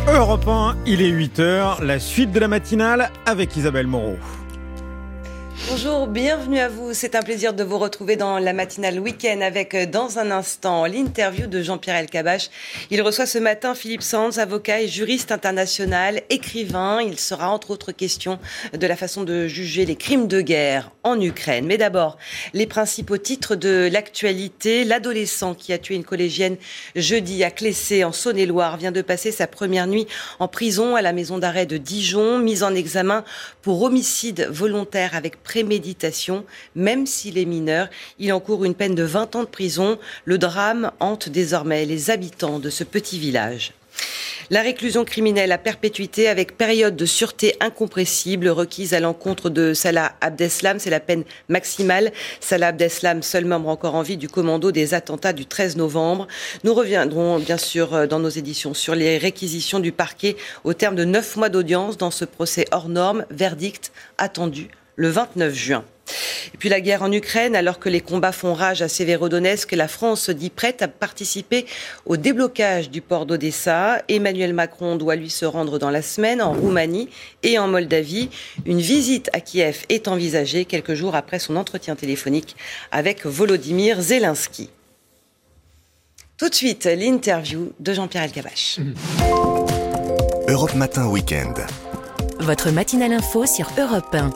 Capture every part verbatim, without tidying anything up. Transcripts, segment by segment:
Europe un, il est huit heures, la suite de la matinale avec Isabelle Moreau. Bonjour, bienvenue à vous. C'est un plaisir de vous retrouver dans la matinale week-end avec, dans un instant, l'interview de Jean-Pierre Elkabbach. Il reçoit ce matin Philippe Sands, avocat et juriste international, écrivain. Il sera entre autres question de la façon de juger les crimes de guerre en Ukraine. Mais d'abord, les principaux titres de l'actualité. L'adolescent qui a tué une collégienne jeudi à Clessé, en Saône-et-Loire, vient de passer sa première nuit en prison à la maison d'arrêt de Dijon, mis en examen pour homicide volontaire avec préméditation. Même s'il est mineur, il encourt une peine de vingt ans de prison. Le drame hante désormais les habitants de ce petit village. La réclusion criminelle à perpétuité avec période de sûreté incompressible requise à l'encontre de Salah Abdeslam, c'est la peine maximale. Salah Abdeslam, seul membre encore en vie du commando des attentats du treize novembre. Nous reviendrons bien sûr dans nos éditions sur les réquisitions du parquet au terme de neuf mois d'audience dans ce procès hors norme, verdict attendu le vingt-neuf juin. Et puis la guerre en Ukraine, alors que les combats font rage à Sévérodonetsk, la France se dit prête à participer au déblocage du port d'Odessa. Emmanuel Macron doit lui se rendre dans la semaine en Roumanie et en Moldavie. Une visite à Kiev est envisagée quelques jours après son entretien téléphonique avec Volodymyr Zelensky. Tout de suite, l'interview de Jean-Pierre Elkabbach. Europe Matin Week-end. Votre matinale info sur Europe un.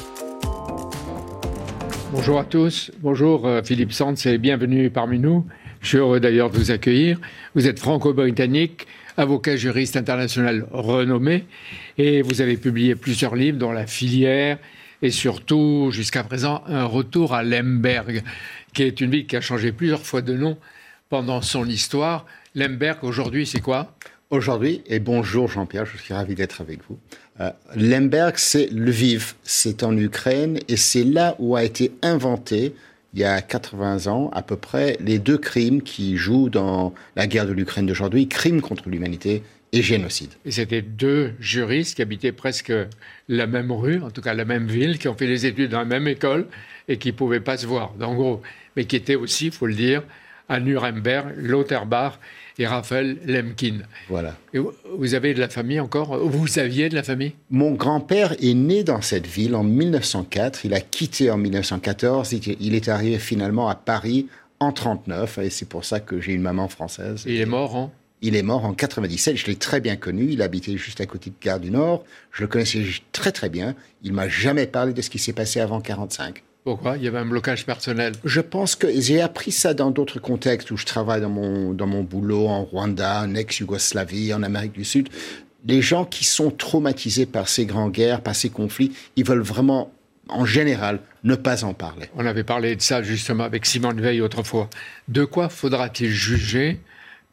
Bonjour à tous, bonjour euh, Philippe Sands et bienvenue parmi nous. Je suis heureux d'ailleurs de vous accueillir. Vous êtes franco-britannique, avocat juriste international renommé et vous avez publié plusieurs livres dont La Filière et surtout, jusqu'à présent, Un retour à Lemberg, qui est une ville qui a changé plusieurs fois de nom pendant son histoire. Lemberg, aujourd'hui, c'est quoi ? Aujourd'hui, et bonjour Jean-Pierre, je suis ravi d'être avec vous. Euh, Lemberg, c'est Lviv, c'est en Ukraine et c'est là où a été inventé, il y a quatre-vingts ans à peu près, les deux crimes qui jouent dans la guerre de l'Ukraine d'aujourd'hui, crime contre l'humanité et génocide. Et c'était deux juristes qui habitaient presque la même rue, en tout cas la même ville, qui ont fait des études dans la même école et qui ne pouvaient pas se voir, en gros, mais qui étaient aussi, il faut le dire, à Nuremberg, Lauterbach et Raphaël Lemkin. Voilà. Et vous avez de la famille encore ? Vous aviez de la famille ? Mon grand-père est né dans cette ville en mille neuf cent quatre. Il a quitté en mille neuf cent quatorze. Il est arrivé finalement à Paris en trente-neuf. Et c'est pour ça que j'ai une maman française. Et il est mort en ? Il est mort en quatre-vingt-dix-sept. Je l'ai très bien connu. Il habitait juste à côté de Gare du Nord. Je le connaissais très très bien. Il m'a jamais parlé de ce qui s'est passé avant quarante-cinq. Pourquoi ? Il y avait un blocage personnel. Je pense que j'ai appris ça dans d'autres contextes où je travaille dans mon, dans mon boulot en Rwanda, en ex-Yougoslavie, en Amérique du Sud. Les gens qui sont traumatisés par ces grandes guerres, par ces conflits, ils veulent vraiment, en général, ne pas en parler. On avait parlé de ça justement avec Simone Veil autrefois. De quoi faudra-t-il juger Poutine ?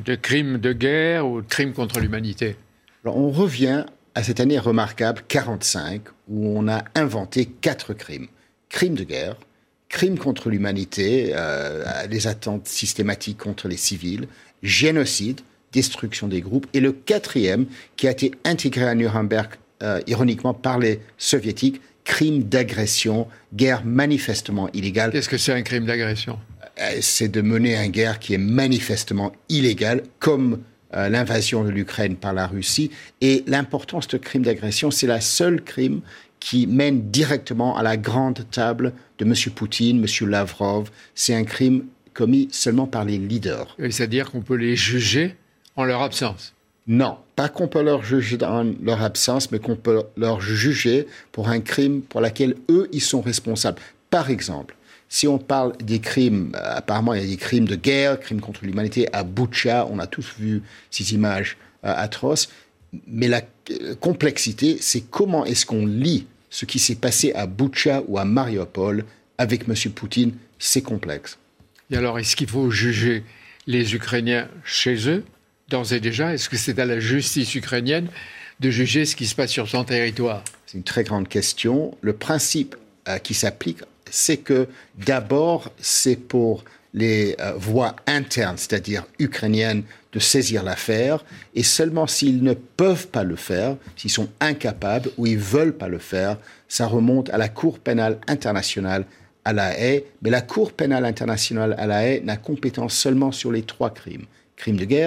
De crimes de guerre ou de crimes contre l'humanité ? Alors, on revient à cette année remarquable, quarante-cinq, où on a inventé quatre crimes. Crimes de guerre, crimes contre l'humanité, euh, les attentes systématiques contre les civils, génocide, destruction des groupes, et le quatrième, qui a été intégré à Nuremberg, euh, ironiquement, par les soviétiques, crime d'agression, guerre manifestement illégale. Qu'est-ce que c'est un crime d'agression ? euh, C'est de mener une guerre qui est manifestement illégale, comme euh, l'invasion de l'Ukraine par la Russie. Et l'importance de crime d'agression, c'est la seule crime qui mène directement à la grande table de M. Poutine, M. Lavrov. C'est un crime commis seulement par les leaders. C'est-à-dire qu'on peut les juger en leur absence ? Non, pas qu'on peut leur juger dans leur absence, mais qu'on peut leur juger pour un crime pour lequel eux, ils sont responsables. Par exemple, si on parle des crimes, euh, apparemment il y a des crimes de guerre, crimes contre l'humanité à Boutcha, on a tous vu ces images euh, atroces, mais la euh, complexité, c'est comment est-ce qu'on lit ce qui s'est passé à Boutcha ou à Mariupol avec M. Poutine, c'est complexe. Et alors, est-ce qu'il faut juger les Ukrainiens chez eux, d'ores et déjà ? Est-ce que c'est à la justice ukrainienne de juger ce qui se passe sur son territoire ? C'est une très grande question. Le principe euh, qui s'applique, c'est que d'abord, c'est pour les euh, voies internes, c'est-à-dire ukrainiennes, de saisir l'affaire, et seulement s'ils ne peuvent pas le faire, s'ils sont incapables ou ils ne veulent pas le faire, ça remonte à la Cour pénale internationale à La Haye. Mais la Cour pénale internationale à La Haye n'a compétence seulement sur les trois crimes. Crimes de guerre,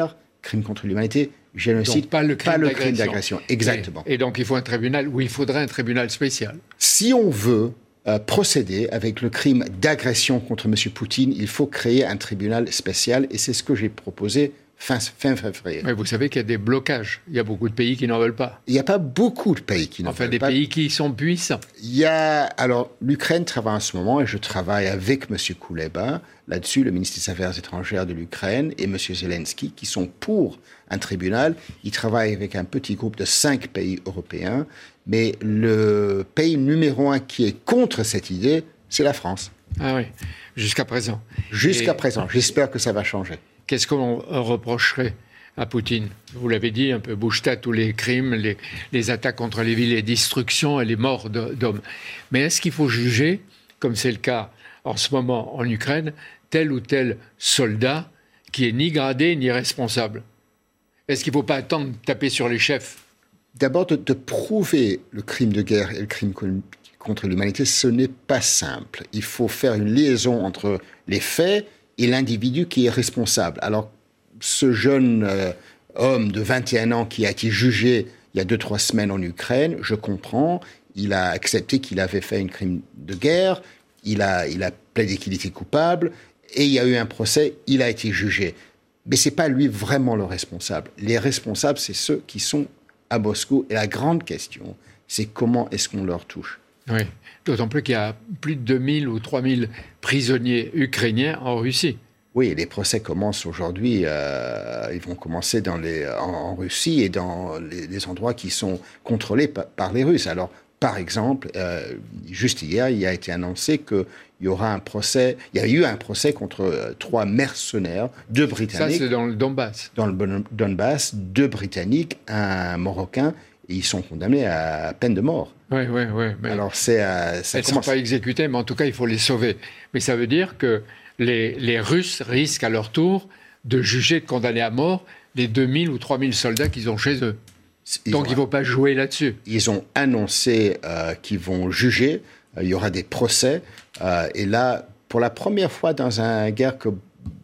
crime contre l'humanité, génocide, donc pas le crime pas le d'agression. crime d'agression. Exactement. Et, et donc il faut un tribunal, ou il faudrait un tribunal spécial. Si on veut euh, procéder avec le crime d'agression contre M. Poutine, il faut créer un tribunal spécial, et c'est ce que j'ai proposé fin, fin février. Mais vous savez qu'il y a des blocages. Il y a beaucoup de pays qui n'en veulent pas. Il n'y a pas beaucoup de pays qui n'en Enfin, veulent des pas. pays qui sont puissants. Il y a, alors, l'Ukraine travaille en ce moment, et je travaille avec M. Kouleba là-dessus, le ministre des Affaires étrangères de l'Ukraine, et M. Zelensky, qui sont pour un tribunal. Ils travaillent avec un petit groupe de cinq pays européens, mais le pays numéro un qui est contre cette idée, c'est la France. Ah oui, jusqu'à présent. Jusqu'à Et présent. J'espère que ça va changer. Qu'est-ce qu'on reprocherait à Poutine? Vous l'avez dit, un peu bouche-ta tous les crimes, les, les attaques contre les villes, les destructions et les morts de, d'hommes. Mais est-ce qu'il faut juger, comme c'est le cas en ce moment en Ukraine, tel ou tel soldat qui est ni gradé ni responsable? Est-ce qu'il ne faut pas attendre de taper sur les chefs? D'abord, de, de prouver le crime de guerre et le crime contre l'humanité, ce n'est pas simple. Il faut faire une liaison entre les faits et l'individu qui est responsable. Alors, ce jeune euh, homme de vingt et un ans qui a été jugé il y a deux, trois semaines en Ukraine, je comprends, il a accepté qu'il avait fait un crime de guerre, il a, il a plaidé qu'il était coupable, et il y a eu un procès, il a été jugé. Mais ce n'est pas lui vraiment le responsable. Les responsables, c'est ceux qui sont à Moscou. Et la grande question, c'est comment est-ce qu'on leur touche? Oui, d'autant plus qu'il y a plus de deux mille ou trois mille prisonniers ukrainiens en Russie. Oui, les procès commencent aujourd'hui. Euh, ils vont commencer dans les, en, en Russie et dans les, les endroits qui sont contrôlés par, par les Russes. Alors, par exemple, euh, juste hier, il a été annoncé qu'il y aura un procès. Il y a eu un procès contre euh, trois mercenaires, deux Britanniques. Ça, c'est dans le Donbass. Dans le Donbass, deux Britanniques, un Marocain, et ils sont condamnés à peine de mort. Oui, oui, oui. Alors, c'est, euh, ça elles ne commence... sont pas exécutées, mais en tout cas, il faut les sauver. Mais ça veut dire que les, les Russes risquent à leur tour de juger, de condamner à mort les deux mille ou trois mille soldats qu'ils ont chez eux. Ils Donc, ont... il ne faut pas jouer là-dessus. Ils ont annoncé euh, qu'ils vont juger. Euh, il y aura des procès. Euh, et là, pour la première fois dans une guerre que,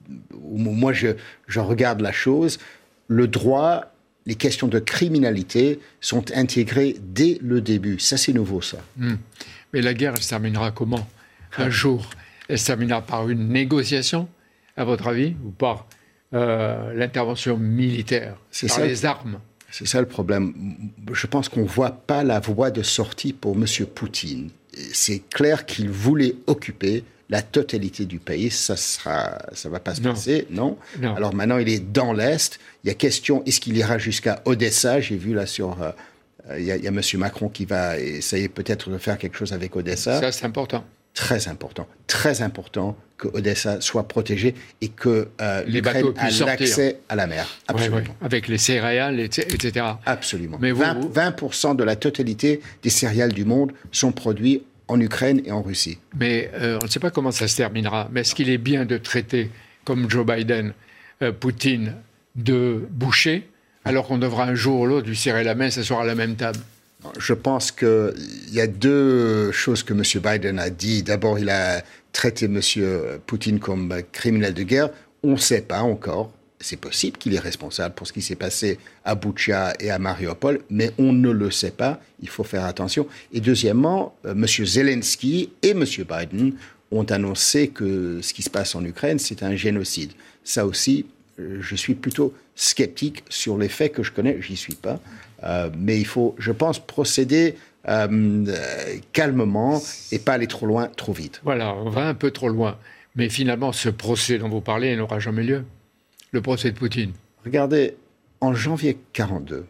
où moi, je, je regarde la chose, le droit... Les questions de criminalité sont intégrées dès le début. Ça, c'est nouveau, ça. Mmh. Mais la guerre, elle se terminera comment? Un ah. jour, elle se terminera par une négociation, à votre avis, ou par euh, l'intervention militaire, c'est par ça, les armes? C'est ça le problème. Je pense qu'on ne voit pas la voie de sortie pour M. Poutine. C'est clair qu'il voulait occuper la totalité du pays, ça sera, ça va pas se non. passer, non. non. Alors maintenant, il est dans l'Est. Il y a question, est-ce qu'il ira jusqu'à Odessa? J'ai vu là sur... Euh, il y a, il y a M. Macron qui va essayer peut-être de faire quelque chose avec Odessa. Ça, c'est important. Très important. Très important que Odessa soit protégée et que euh, l'Ukraine ait l'accès à la mer. Absolument. Ouais, ouais. Avec les céréales, et cetera. Absolument. Mais vous, vingt, vingt pour cent de la totalité des céréales du monde sont produits en Ukraine et en Russie. Mais euh, on ne sait pas comment ça se terminera. Mais est-ce qu'il est bien de traiter, comme Joe Biden, euh, Poutine, de boucher, alors qu'on devra un jour ou l'autre lui serrer la main, s'asseoir à la même table? Je pense qu'il y a deux choses que M. Biden a dit. D'abord, il a traité M. Poutine comme criminel de guerre. On ne sait pas encore. C'est possible qu'il est responsable pour ce qui s'est passé à Boutcha et à Mariupol, mais on ne le sait pas. Il faut faire attention. Et deuxièmement, euh, M. Zelensky et M. Biden ont annoncé que ce qui se passe en Ukraine, c'est un génocide. Ça aussi, euh, je suis plutôt sceptique sur les faits que je connais. J'y suis pas. Euh, mais il faut, je pense, procéder euh, euh, calmement et pas aller trop loin, trop vite. Voilà, on va un peu trop loin. Mais finalement, ce procès dont vous parlez n'aura jamais lieu. Le procès de Poutine. Regardez, en janvier quarante-deux,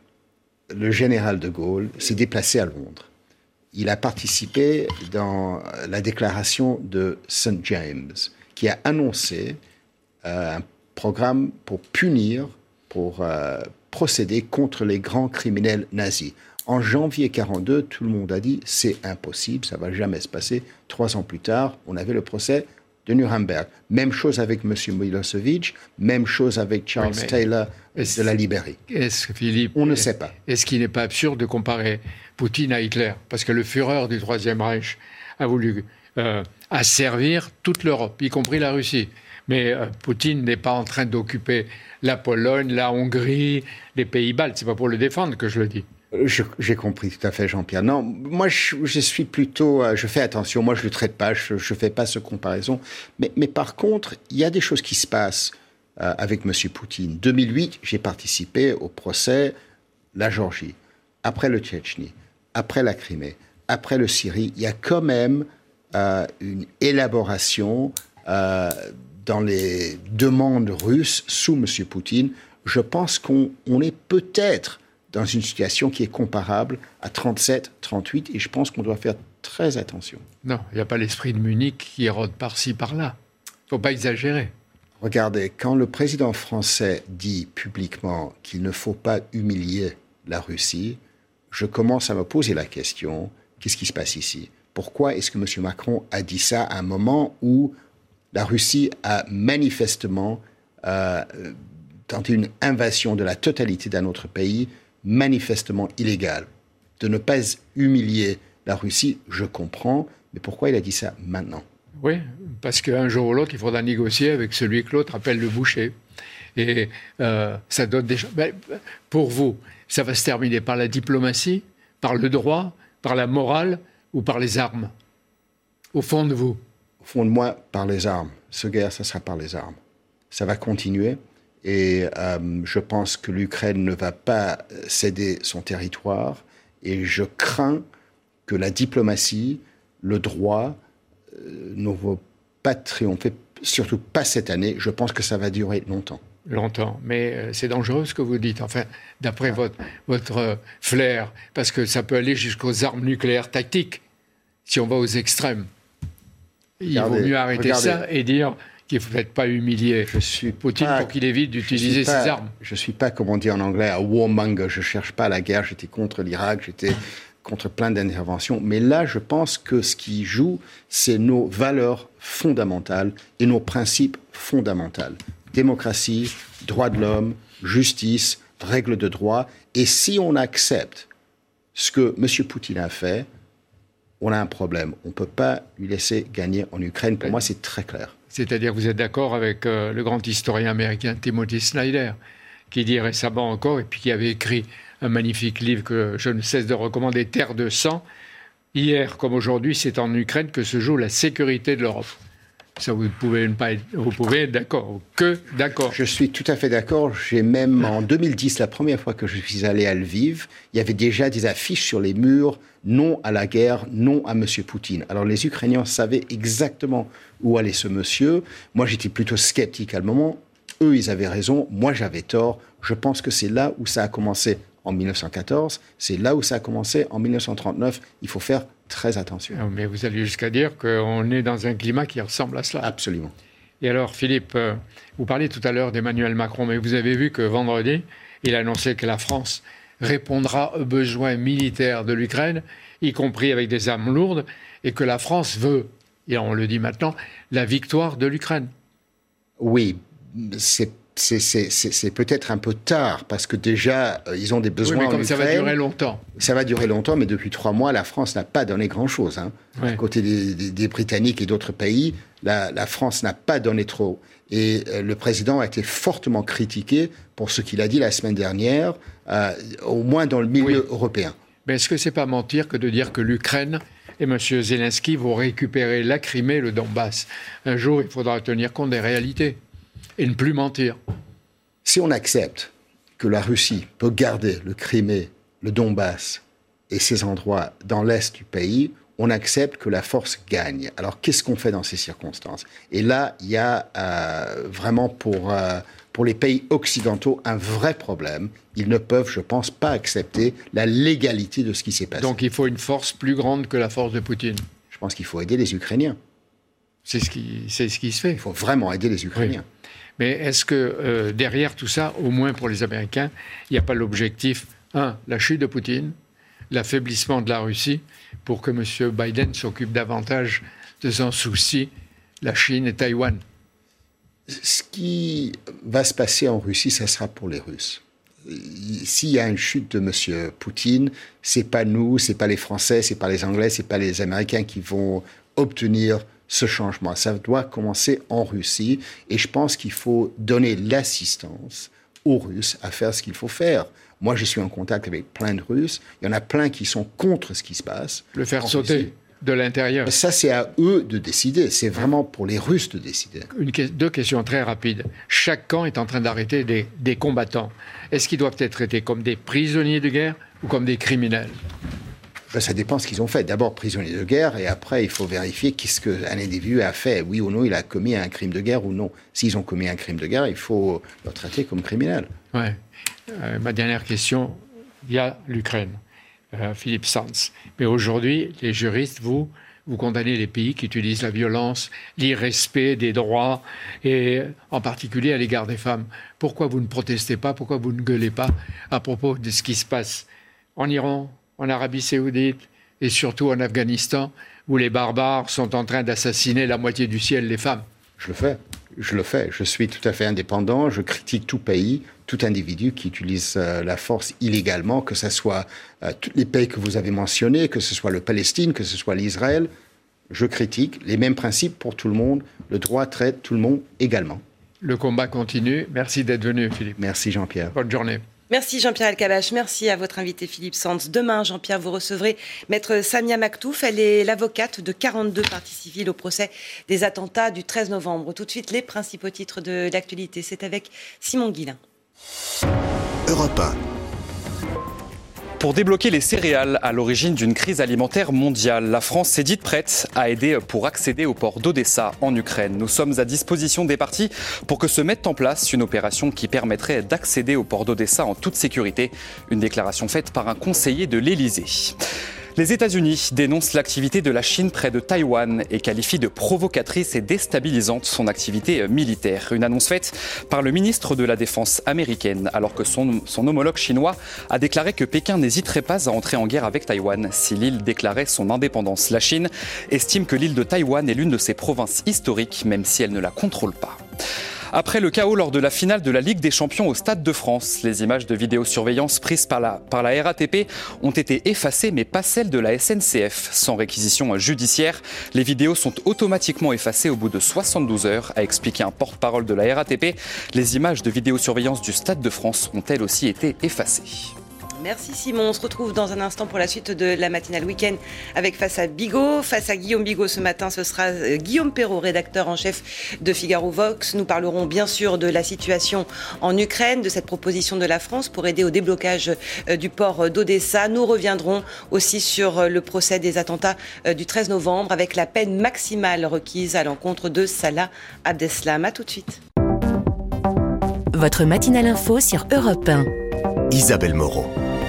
le général de Gaulle s'est déplacé à Londres. Il a participé dans la déclaration de Saint James, qui a annoncé euh, un programme pour punir, pour euh, procéder contre les grands criminels nazis. En janvier quarante-deux, tout le monde a dit « c'est impossible, ça ne va jamais se passer ». Trois ans plus tard, on avait le procès de Nuremberg. Même chose avec M. Milosevic, même chose avec Charles oui, Taylor de la Libérie. Est-ce, Philippe, on ne sait pas. Est-ce qu'il n'est pas absurde de comparer Poutine à Hitler? Parce que le Führer du Troisième Reich a voulu euh, asservir toute l'Europe, y compris la Russie. Mais euh, Poutine n'est pas en train d'occuper la Pologne, la Hongrie, les pays baltes. C'est pas pour le défendre que je le dis. Je, j'ai compris tout à fait, Jean-Pierre. Non, moi, je, je suis plutôt... Euh, je fais attention. Moi, je ne le traite pas. Je ne fais pas cette comparaison. Mais, mais par contre, il y a des choses qui se passent euh, avec M. Poutine. deux mille huit, j'ai participé au procès la Géorgie, après le Tchétchénie, après la Crimée, après le Syrie. Il y a quand même euh, une élaboration euh, dans les demandes russes sous M. Poutine. Je pense qu'on on est peut-être dans une situation qui est comparable à trente-sept, trente-huit, et je pense qu'on doit faire très attention. Non, il n'y a pas l'esprit de Munich qui érode par-ci, par-là. Il ne faut pas exagérer. Regardez, quand le président français dit publiquement qu'il ne faut pas humilier la Russie, je commence à me poser la question, qu'est-ce qui se passe ici ? Pourquoi est-ce que M. Macron a dit ça à un moment où la Russie a manifestement euh, tenté une invasion de la totalité d'un autre pays, manifestement illégale? De ne pas humilier la Russie, je comprends, mais pourquoi il a dit ça maintenant? Oui, parce qu'un jour ou l'autre, il faudra négocier avec celui que l'autre appelle le boucher. Et euh, ça donne déjà... Ben, pour vous, ça va se terminer par la diplomatie, par le droit, par la morale ou par les armes? Au fond de vous? Au fond de moi, par les armes. Ce guerre, ça sera par les armes. Ça va continuer. Et euh, je pense que l'Ukraine ne va pas céder son territoire. Et je crains que la diplomatie, le droit, euh, ne vont pas triompher, surtout pas cette année. Je pense que ça va durer longtemps. Longtemps, mais euh, c'est dangereux ce que vous dites, enfin, d'après ah. votre, votre euh, flair, parce que ça peut aller jusqu'aux armes nucléaires tactiques, si on va aux extrêmes. Il regardez, vaut mieux arrêter regardez. ça et dire qu'il ne faut peut-être pas humilier je suis Poutine pas, pour qu'il évite d'utiliser ses armes. Je ne suis pas, comme on dit en anglais, un warmonger. Je ne cherche pas la guerre. J'étais contre l'Irak, j'étais contre plein d'interventions. Mais là, je pense que ce qui joue, c'est nos valeurs fondamentales et nos principes fondamentaux. Démocratie, droits de l'homme, justice, règles de droit. Et si on accepte ce que M. Poutine a fait, on a un problème. On ne peut pas lui laisser gagner en Ukraine. Pour moi, c'est très clair. C'est-à-dire que vous êtes d'accord avec euh, le grand historien américain Timothy Snyder, qui dit récemment encore, et puis qui avait écrit un magnifique livre que je ne cesse de recommander, Terre de sang. Hier comme aujourd'hui, c'est en Ukraine que se joue la sécurité de l'Europe. Ça, vous pouvez ne pas être, vous pouvez être d'accord, que d'accord. Je suis tout à fait d'accord. J'ai même, en deux mille dix, la première fois que je suis allé à Lviv, il y avait déjà des affiches sur les murs, non à la guerre, non à M. Poutine. Alors les Ukrainiens savaient exactement où allait ce monsieur. Moi, j'étais plutôt sceptique à le moment. Eux, ils avaient raison. Moi, j'avais tort. Je pense que c'est là où ça a commencé en mille neuf cent quatorze. C'est là où ça a commencé en mille neuf cent trente-neuf. Il faut faire très attention. Mais vous allez jusqu'à dire qu'on est dans un climat qui ressemble à cela. Absolument. Et alors, Philippe, vous parliez tout à l'heure d'Emmanuel Macron, mais vous avez vu que vendredi, il a annoncé que la France répondra aux besoins militaires de l'Ukraine, y compris avec des armes lourdes, et que la France veut, et on le dit maintenant, la victoire de l'Ukraine. Oui, c'est C'est, c'est, c'est, c'est peut-être un peu tard, parce que déjà, euh, ils ont des besoins. Oui, mais comme en ça Ukraine, va durer longtemps. Ça va durer longtemps, mais depuis trois mois, la France n'a pas donné grand-chose. Hein. Ouais. À côté des, des, des Britanniques et d'autres pays, la, la France n'a pas donné trop. Et euh, le président a été fortement critiqué pour ce qu'il a dit la semaine dernière, euh, au moins dans le milieu oui. européen. Mais est-ce que c'est pas mentir que de dire que l'Ukraine et M. Zelensky vont récupérer la Crimée et le Donbass? Un jour, il faudra tenir compte des réalités. Et ne plus mentir. Si on accepte que la Russie peut garder le Crimée, le Donbass et ces endroits dans l'est du pays, on accepte que la force gagne. Alors, qu'est-ce qu'on fait dans ces circonstances? Et là, il y a euh, vraiment pour, euh, pour les pays occidentaux un vrai problème. Ils ne peuvent, je pense, pas accepter la légalité de ce qui s'est passé. Donc, il faut une force plus grande que la force de Poutine. Je pense qu'il faut aider les Ukrainiens. C'est ce qui, c'est ce qui se fait. Il faut vraiment aider les Ukrainiens. Oui. Mais est-ce que euh, derrière tout ça, au moins pour les Américains, il n'y a pas l'objectif, un, la chute de Poutine, l'affaiblissement de la Russie, pour que M. Biden s'occupe davantage de son souci, la Chine et Taïwan? Ce qui va se passer en Russie, ça sera pour les Russes. S'il y a une chute de M. Poutine, c'est pas nous, c'est pas les Français, c'est pas les Anglais, c'est pas les Américains qui vont obtenir ce changement. Ça doit commencer en Russie et je pense qu'il faut donner l'assistance aux Russes à faire ce qu'il faut faire. Moi, je suis en contact avec plein de Russes. Il y en a plein qui sont contre ce qui se passe. Le faire sauter Russie. De l'intérieur. Ça, c'est à eux de décider. C'est vraiment pour les Russes de décider. Une, deux questions très rapides. Chaque camp est en train d'arrêter des, des combattants. Est-ce qu'ils doivent être traités comme des prisonniers de guerre ou comme des criminels ? Ben, ça dépend de ce qu'ils ont fait. D'abord, prisonniers de guerre, et après, il faut vérifier qu'est-ce qu'un individu a fait. Oui ou non, il a commis un crime de guerre ou non. S'ils ont commis un crime de guerre, il faut les traiter comme criminels. Ouais. Euh, ma dernière question, il y a l'Ukraine. Euh, Philippe Sands. Mais aujourd'hui, les juristes, vous, vous condamnez les pays qui utilisent la violence, l'irrespect des droits, et en particulier à l'égard des femmes. Pourquoi vous ne protestez pas, pourquoi vous ne gueulez pas à propos de ce qui se passe en Iran, en Arabie Saoudite et surtout en Afghanistan, où les barbares sont en train d'assassiner la moitié du ciel, les femmes? Je le fais. Je le fais. Je suis tout à fait indépendant. Je critique tout pays, tout individu qui utilise euh, la force illégalement, que ce soit euh, tous les pays que vous avez mentionnés, que ce soit le Palestine, que ce soit l'Israël. Je critique les mêmes principes pour tout le monde. Le droit traite tout le monde également. Le combat continue. Merci d'être venu, Philippe. Merci, Jean-Pierre. Bonne journée. Merci Jean-Pierre El-Kabach, merci à votre invité Philippe Sands. Demain, Jean-Pierre, vous recevrez Maître Samia Maktouf. Elle est l'avocate de quarante-deux parties civiles au procès des attentats du treize novembre. Tout de suite, les principaux titres de l'actualité. C'est avec Simon Guillain. Europe un. Pour débloquer les céréales à l'origine d'une crise alimentaire mondiale, la France s'est dite prête à aider pour accéder au port d'Odessa en Ukraine. Nous sommes à disposition des parties pour que se mette en place une opération qui permettrait d'accéder au port d'Odessa en toute sécurité. Une déclaration faite par un conseiller de l'Élysée. Les États-Unis dénoncent l'activité de la Chine près de Taïwan et qualifient de provocatrice et déstabilisante son activité militaire. Une annonce faite par le ministre de la Défense américaine, alors que son, son homologue chinois a déclaré que Pékin n'hésiterait pas à entrer en guerre avec Taïwan si l'île déclarait son indépendance. La Chine estime que l'île de Taïwan est l'une de ses provinces historiques, même si elle ne la contrôle pas. Après le chaos lors de la finale de la Ligue des Champions au Stade de France, les images de vidéosurveillance prises par la, par la R A T P ont été effacées, mais pas celles de la S N C F. Sans réquisition judiciaire, les vidéos sont automatiquement effacées au bout de soixante-douze heures, a expliqué un porte-parole de la R A T P. Les images de vidéosurveillance du Stade de France ont elles aussi été effacées. Merci Simon, on se retrouve dans un instant pour la suite de la matinale week-end avec Face à Bigot. Face à Guillaume Bigot ce matin, ce sera Guillaume Perrault, rédacteur en chef de Figaro Vox. Nous parlerons bien sûr de la situation en Ukraine, de cette proposition de la France pour aider au déblocage du port d'Odessa. Nous reviendrons aussi sur le procès des attentats du treize novembre avec la peine maximale requise à l'encontre de Salah Abdeslam. A tout de suite. Votre matinale info sur Europe un. Isabelle Moreau.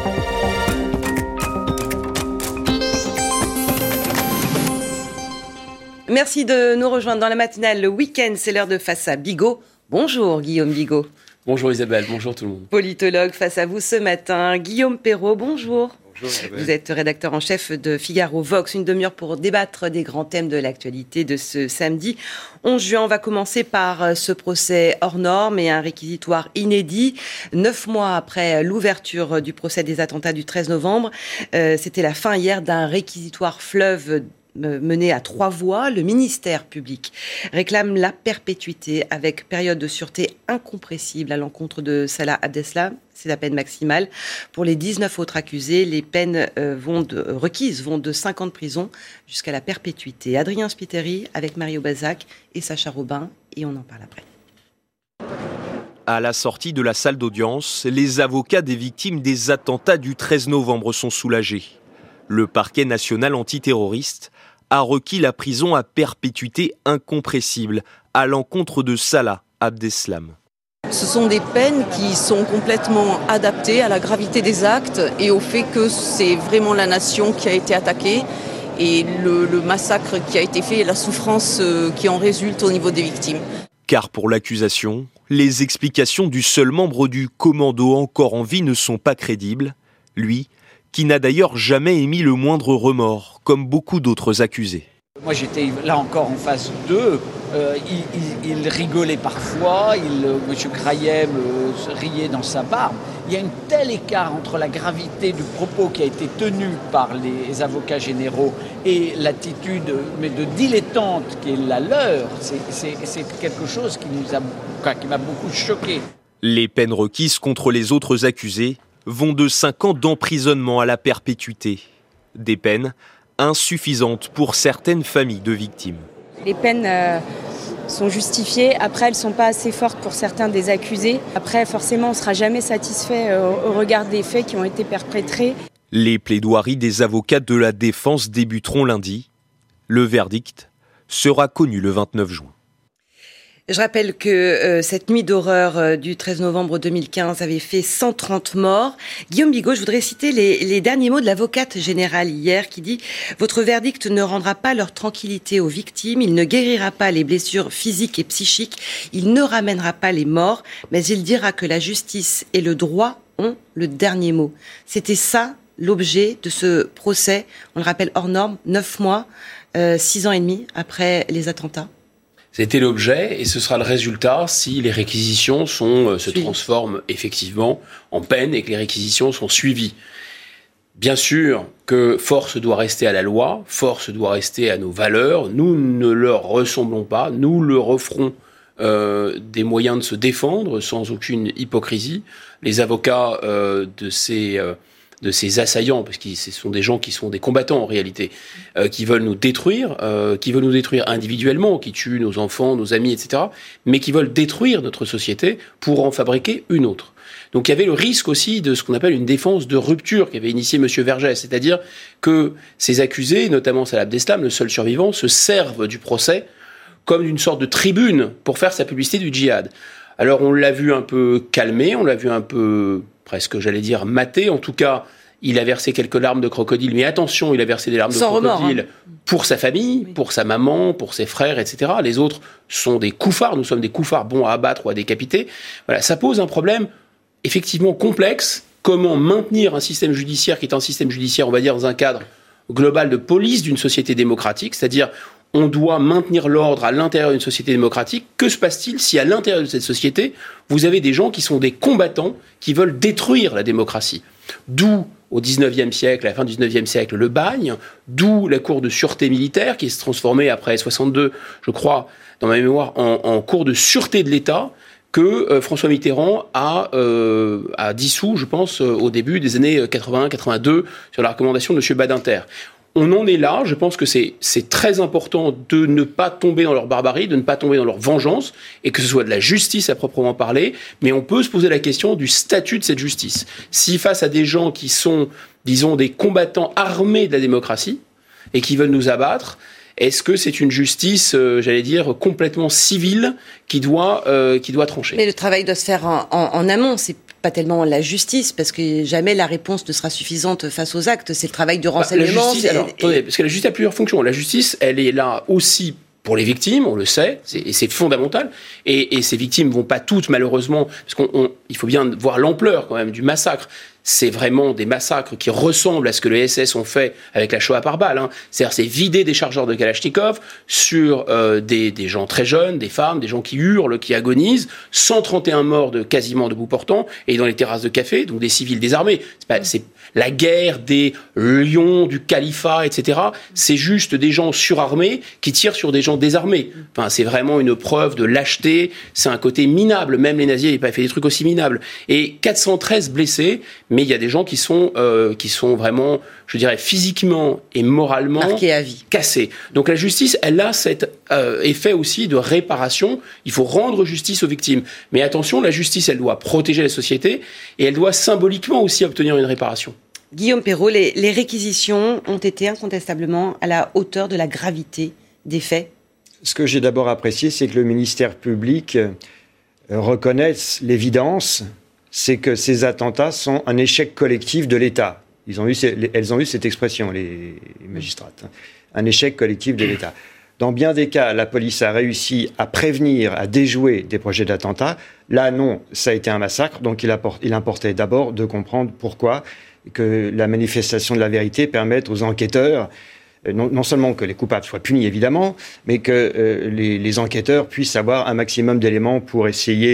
Merci de nous rejoindre dans la matinale. Le week-end, c'est l'heure de Face à Bigot. Bonjour Guillaume Bigot. Bonjour Isabelle, bonjour tout le monde. Politologue face à vous ce matin. Guillaume Perrault, bonjour. Bonjour Isabelle. Vous êtes rédacteur en chef de Figaro Vox. Une demi-heure pour débattre des grands thèmes de l'actualité de ce samedi onze juin. On va commencer par ce procès hors norme et un réquisitoire inédit. Neuf mois après l'ouverture du procès des attentats du treize novembre, euh, c'était la fin hier d'un réquisitoire fleuve mené à trois voies. Le ministère public réclame la perpétuité avec période de sûreté incompressible à l'encontre de Salah Abdeslam. C'est la peine maximale. Pour les dix-neuf autres accusés, les peines euh, vont de, requises vont de cinq ans de prison jusqu'à la perpétuité. Adrien Spiteri avec Mario Bazac et Sacha Robin, et on en parle après. À la sortie de la salle d'audience, les avocats des victimes des attentats du treize novembre sont soulagés. Le parquet national antiterroriste a requis la prison à perpétuité incompressible à l'encontre de Salah Abdeslam. Ce sont des peines qui sont complètement adaptées à la gravité des actes et au fait que c'est vraiment la nation qui a été attaquée et le, le massacre qui a été fait et la souffrance qui en résulte au niveau des victimes. Car pour l'accusation, les explications du seul membre du commando encore en vie ne sont pas crédibles. Lui, qui n'a d'ailleurs jamais émis le moindre remords, comme beaucoup d'autres accusés. Moi j'étais là encore en phase deux, euh, il, il, il rigolait parfois, il, euh, M. Krayem euh, riait dans sa barbe, il y a un tel écart entre la gravité du propos qui a été tenu par les avocats généraux et l'attitude mais de dilettante qui est la leur. C'est, c'est, c'est quelque chose qui, nous a, qui m'a beaucoup choqué. Les peines requises contre les autres accusés vont de cinq ans d'emprisonnement à la perpétuité. Des peines insuffisantes pour certaines familles de victimes. Les peines euh, sont justifiées. Après, elles ne sont pas assez fortes pour certains des accusés. Après, forcément, on ne sera jamais satisfait euh, au regard des faits qui ont été perpétrés. Les plaidoiries des avocats de la défense débuteront lundi. Le verdict sera connu le vingt-neuf juin. Je rappelle que euh, cette nuit d'horreur euh, du treize novembre deux mille quinze avait fait cent trente morts. Guillaume Bigot, je voudrais citer les, les derniers mots de l'avocate générale hier qui dit « Votre verdict ne rendra pas leur tranquillité aux victimes, il ne guérira pas les blessures physiques et psychiques, il ne ramènera pas les morts, mais il dira que la justice et le droit ont le dernier mot. » C'était ça l'objet de ce procès, on le rappelle hors norme, neuf mois, euh, six ans et demi après les attentats. C'était l'objet et ce sera le résultat si les réquisitions sont, euh, se transforment effectivement en peine et que les réquisitions sont suivies. Bien sûr que force doit rester à la loi, force doit rester à nos valeurs. Nous ne leur ressemblons pas, nous leur offrons euh, des moyens de se défendre sans aucune hypocrisie. Les avocats euh, de ces... Euh, de ces assaillants, parce que ce sont des gens qui sont des combattants en réalité, euh, qui veulent nous détruire, euh, qui veulent nous détruire individuellement, qui tuent nos enfants, nos amis, et cetera, mais qui veulent détruire notre société pour en fabriquer une autre. Donc il y avait le risque aussi de ce qu'on appelle une défense de rupture qu'avait initié M. Vergès, c'est-à-dire que ces accusés, notamment Salah Abdeslam, le seul survivant, se servent du procès comme d'une sorte de tribune pour faire sa publicité du djihad. Alors on l'a vu un peu calmé, on l'a vu un peu presque, j'allais dire, maté. En tout cas, il a versé quelques larmes de crocodile. Mais attention, il a versé des larmes Sans de crocodile remords, hein. Pour sa famille, oui. Pour sa maman, pour ses frères, et cetera. Les autres sont des koufars. Nous sommes des koufars bons à abattre ou à décapiter. Voilà, ça pose un problème effectivement complexe. Comment maintenir un système judiciaire qui est un système judiciaire, on va dire, dans un cadre global de police d'une société démocratique, c'est-à-dire on doit maintenir l'ordre à l'intérieur d'une société démocratique. Que se passe-t-il si à l'intérieur de cette société, vous avez des gens qui sont des combattants, qui veulent détruire la démocratie ? D'où, au dix-neuvième siècle, à la fin du dix-neuvième siècle, le bagne, d'où la cour de sûreté militaire, qui s'est transformée après soixante-deux, je crois, dans ma mémoire, en, en cour de sûreté de l'État, que euh, François Mitterrand a, euh, a dissous, je pense, euh, au début des années quatre-vingt-un quatre-vingt-deux, sur la recommandation de M. Badinter. On en est là, je pense que c'est, c'est très important de ne pas tomber dans leur barbarie, de ne pas tomber dans leur vengeance, et que ce soit de la justice à proprement parler, mais on peut se poser la question du statut de cette justice. Si face à des gens qui sont, disons, des combattants armés de la démocratie, et qui veulent nous abattre, est-ce que c'est une justice, euh, j'allais dire, complètement civile qui doit, euh, qui doit trancher ? Mais le travail doit se faire en, en, en amont, c'est pas tellement la justice, parce que jamais la réponse ne sera suffisante face aux actes. C'est le travail de renseignement. Bah, la justice, alors, attendez, parce que la justice a plusieurs fonctions. La justice, elle est là aussi pour les victimes, on le sait, c'est, et c'est fondamental. Et, et ces victimes vont pas toutes, malheureusement, parce qu'il faut bien voir l'ampleur quand même du massacre. C'est vraiment des massacres qui ressemblent à ce que les S S ont fait avec la Shoah par balle. Hein. C'est-à-dire, c'est vider des chargeurs de Kalachnikov sur euh, des, des gens très jeunes, des femmes, des gens qui hurlent, qui agonisent. cent trente et un morts de quasiment debout portant et dans les terrasses de café, donc des civils désarmés. C'est pas, c'est la guerre des lions, du califat, et cetera. C'est juste des gens surarmés qui tirent sur des gens désarmés. Enfin, c'est vraiment une preuve de lâcheté. C'est un côté minable. Même les nazis n'avaient pas fait des trucs aussi minables. Et quatre cent treize blessés, mais il y a des gens qui sont, euh, qui sont vraiment, je dirais, physiquement et moralement marqués à vie, cassés. Donc la justice, elle a cet euh, effet aussi de réparation. Il faut rendre justice aux victimes. Mais attention, la justice, elle doit protéger la société et elle doit symboliquement aussi obtenir une réparation. Guillaume Perrault, les, les réquisitions ont été incontestablement à la hauteur de la gravité des faits. Ce que j'ai d'abord apprécié, c'est que le ministère public euh, reconnaisse l'évidence, c'est que ces attentats sont un échec collectif de l'État. Ils ont eu, elles ont eu cette expression, les magistrates. Un échec collectif de l'État. Dans bien des cas, la police a réussi à prévenir, à déjouer des projets d'attentats. Là, non, ça a été un massacre. Donc, il, apporte, il importait d'abord de comprendre pourquoi, que la manifestation de la vérité permette aux enquêteurs, euh, non, non seulement que les coupables soient punis, évidemment, mais que euh, les, les enquêteurs puissent avoir un maximum d'éléments pour essayer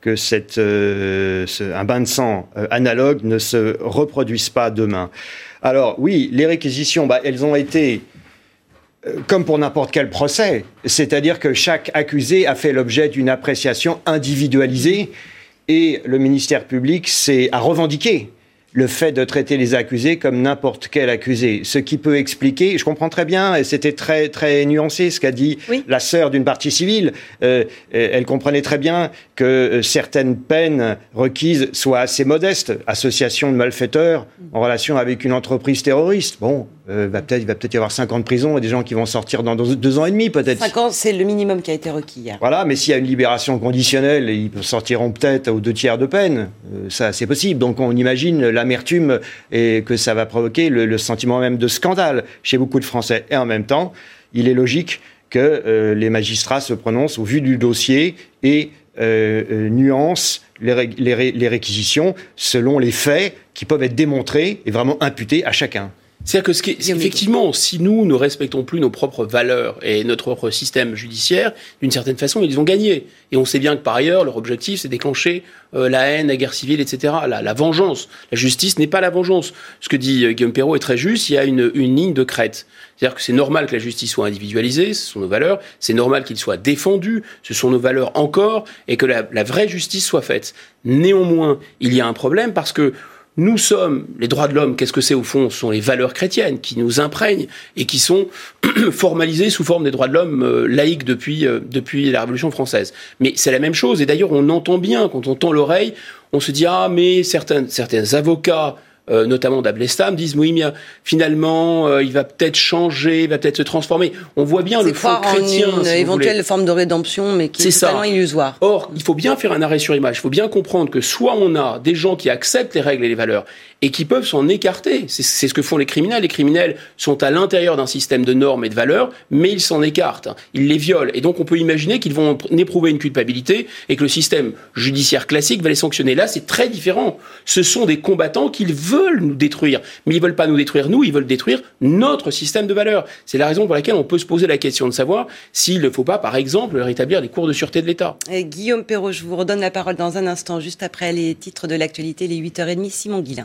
que cette, euh, ce, un bain de sang euh, analogue ne se reproduise pas demain. Alors oui, les réquisitions, bah, elles ont été euh, comme pour n'importe quel procès, c'est-à-dire que chaque accusé a fait l'objet d'une appréciation individualisée et le ministère public s'est, a revendiqué le fait de traiter les accusés comme n'importe quel accusé. Ce qui peut expliquer, je comprends très bien, et c'était très, très nuancé ce qu'a dit oui. la sœur d'une partie civile, euh, elle comprenait très bien que certaines peines requises soient assez modestes. Association de malfaiteurs en relation avec une entreprise terroriste. Bon, euh, va peut-être, il va peut-être y avoir cinq ans de prison et des gens qui vont sortir dans deux, deux ans et demi peut-être. cinq ans, c'est le minimum qui a été requis hier. Voilà, mais s'il y a une libération conditionnelle, ils sortiront peut-être aux deux tiers de peine. Euh, ça, c'est possible. Donc on imagine l'amertume et que ça va provoquer le, le sentiment même de scandale chez beaucoup de Français. Et en même temps, il est logique que euh, les magistrats se prononcent au vu du dossier et euh, euh, nuancent les, ré, les, ré, les réquisitions selon les faits qui peuvent être démontrés et vraiment imputés à chacun. C'est-à-dire que ce qui est, effectivement, si nous ne respectons plus nos propres valeurs et notre propre système judiciaire, d'une certaine façon, ils ont gagné. Et on sait bien que par ailleurs, leur objectif, c'est déclencher euh, la haine, la guerre civile, et cetera. La, la vengeance. La justice n'est pas la vengeance. Ce que dit euh, Guillaume Perrault est très juste. Il y a une, une ligne de crête. C'est-à-dire que c'est normal que la justice soit individualisée, ce sont nos valeurs. C'est normal qu'il soit défendu, ce sont nos valeurs encore, et que la, la vraie justice soit faite. Néanmoins, il y a un problème parce que nous sommes, les droits de l'homme, qu'est-ce que c'est au fond ? Ce sont les valeurs chrétiennes qui nous imprègnent et qui sont formalisées sous forme des droits de l'homme euh, laïques depuis, euh, depuis la Révolution française. Mais c'est la même chose, et d'ailleurs on entend bien, quand on tend l'oreille, on se dit « Ah, mais certains, certains avocats, euh, notamment d'Ablestam, disent « Oui, mais finalement, euh, il va peut-être changer, il va peut-être se transformer. » On voit bien c'est le fond chrétien. C'est une si éventuelle forme de rédemption, mais qui est, est totalement illusoire. Or, il faut bien faire un arrêt sur image. Il faut bien comprendre que soit on a des gens qui acceptent les règles et les valeurs et qui peuvent s'en écarter. C'est, c'est ce que font les criminels. Les criminels sont à l'intérieur d'un système de normes et de valeurs, mais ils s'en écartent. Ils les violent. Et donc, on peut imaginer qu'ils vont éprouver une culpabilité et que le système judiciaire classique va les sanctionner. Là, c'est très différent. Ce sont des combattants qu'ils veulent nous détruire. Mais ils veulent pas nous détruire, nous, ils veulent détruire notre système de valeurs. C'est la raison pour laquelle on peut se poser la question de savoir s'il ne faut pas, par exemple, rétablir les cours de sûreté de l'État. Et Guillaume Perrault, je vous redonne la parole dans un instant, juste après les titres de l'actualité, les huit heures trente, Simon Guillain.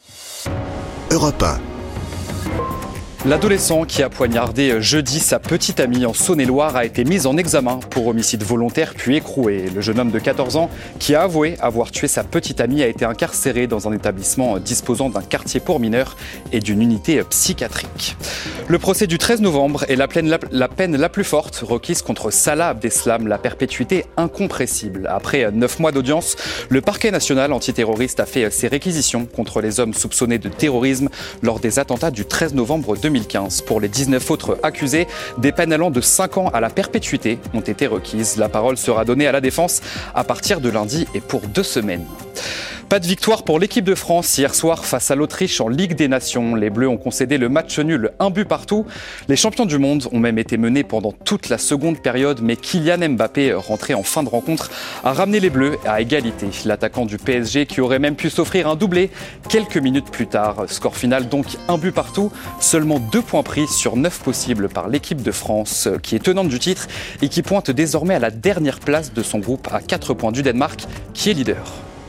Europe un. L'adolescent qui a poignardé jeudi sa petite amie en Saône-et-Loire a été mis en examen pour homicide volontaire puis écroué. Le jeune homme de quatorze ans qui a avoué avoir tué sa petite amie a été incarcéré dans un établissement disposant d'un quartier pour mineurs et d'une unité psychiatrique. Le procès du treize novembre est la peine la, la peine la plus forte requise contre Salah Abdeslam, la perpétuité incompressible. Après neuf mois d'audience, le parquet national antiterroriste a fait ses réquisitions contre les hommes soupçonnés de terrorisme lors des attentats du treize novembre deux mille quinze. Pour les dix-neuf autres accusés, des peines allant de cinq ans à la perpétuité ont été requises. La parole sera donnée à la défense à partir de lundi et pour deux semaines. Pas de victoire pour l'équipe de France hier soir face à l'Autriche en Ligue des Nations. Les Bleus ont concédé le match nul, un but partout. Les champions du monde ont même été menés pendant toute la seconde période, mais Kylian Mbappé, rentré en fin de rencontre, a ramené les Bleus à égalité. L'attaquant du P S G qui aurait même pu s'offrir un doublé quelques minutes plus tard. Score final donc un but partout, seulement deux points pris sur neuf possibles par l'équipe de France, qui est tenante du titre et qui pointe désormais à la dernière place de son groupe à quatre points du Danemark, qui est leader.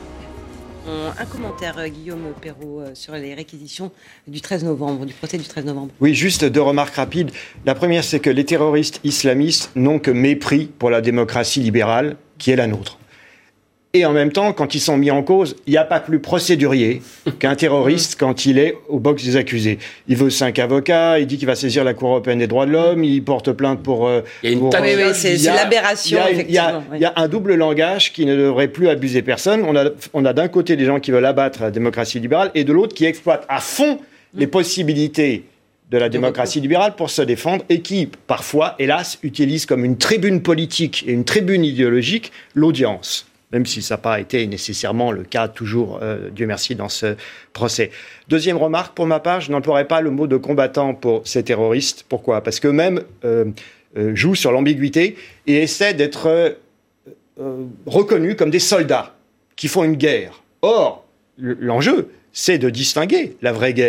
Un commentaire, Guillaume Perrault, sur les réquisitions du treize novembre, du procès du treize novembre. Oui, juste deux remarques rapides. La première, c'est que les terroristes islamistes n'ont que mépris pour la démocratie libérale, qui est la nôtre. Et en même temps, quand ils sont mis en cause, il n'y a pas plus procédurier qu'un terroriste quand il est au box des accusés. Il veut cinq avocats, il dit qu'il va saisir la Cour européenne des droits de l'homme, il porte plainte pour... Euh, il y a une pour, taxe. Oui, oui, c'est, c'est l'aberration, il y a, effectivement. Il y a, oui. il y a un double langage qui ne devrait plus abuser personne. On a, on a d'un côté des gens qui veulent abattre la démocratie libérale et de l'autre qui exploitent à fond les possibilités de la démocratie libérale pour se défendre et qui, parfois, hélas, utilisent comme une tribune politique et une tribune idéologique l'audience. Même si ça n'a pas été nécessairement le cas toujours, euh, Dieu merci, dans ce procès. Deuxième remarque, pour ma part, je n'emploierai pas le mot de combattant pour ces terroristes. Pourquoi ? Parce qu'eux-mêmes euh, euh, jouent sur l'ambiguïté et essaient d'être euh, euh, reconnus comme des soldats qui font une guerre. Or, l'enjeu, c'est de distinguer la vraie guerre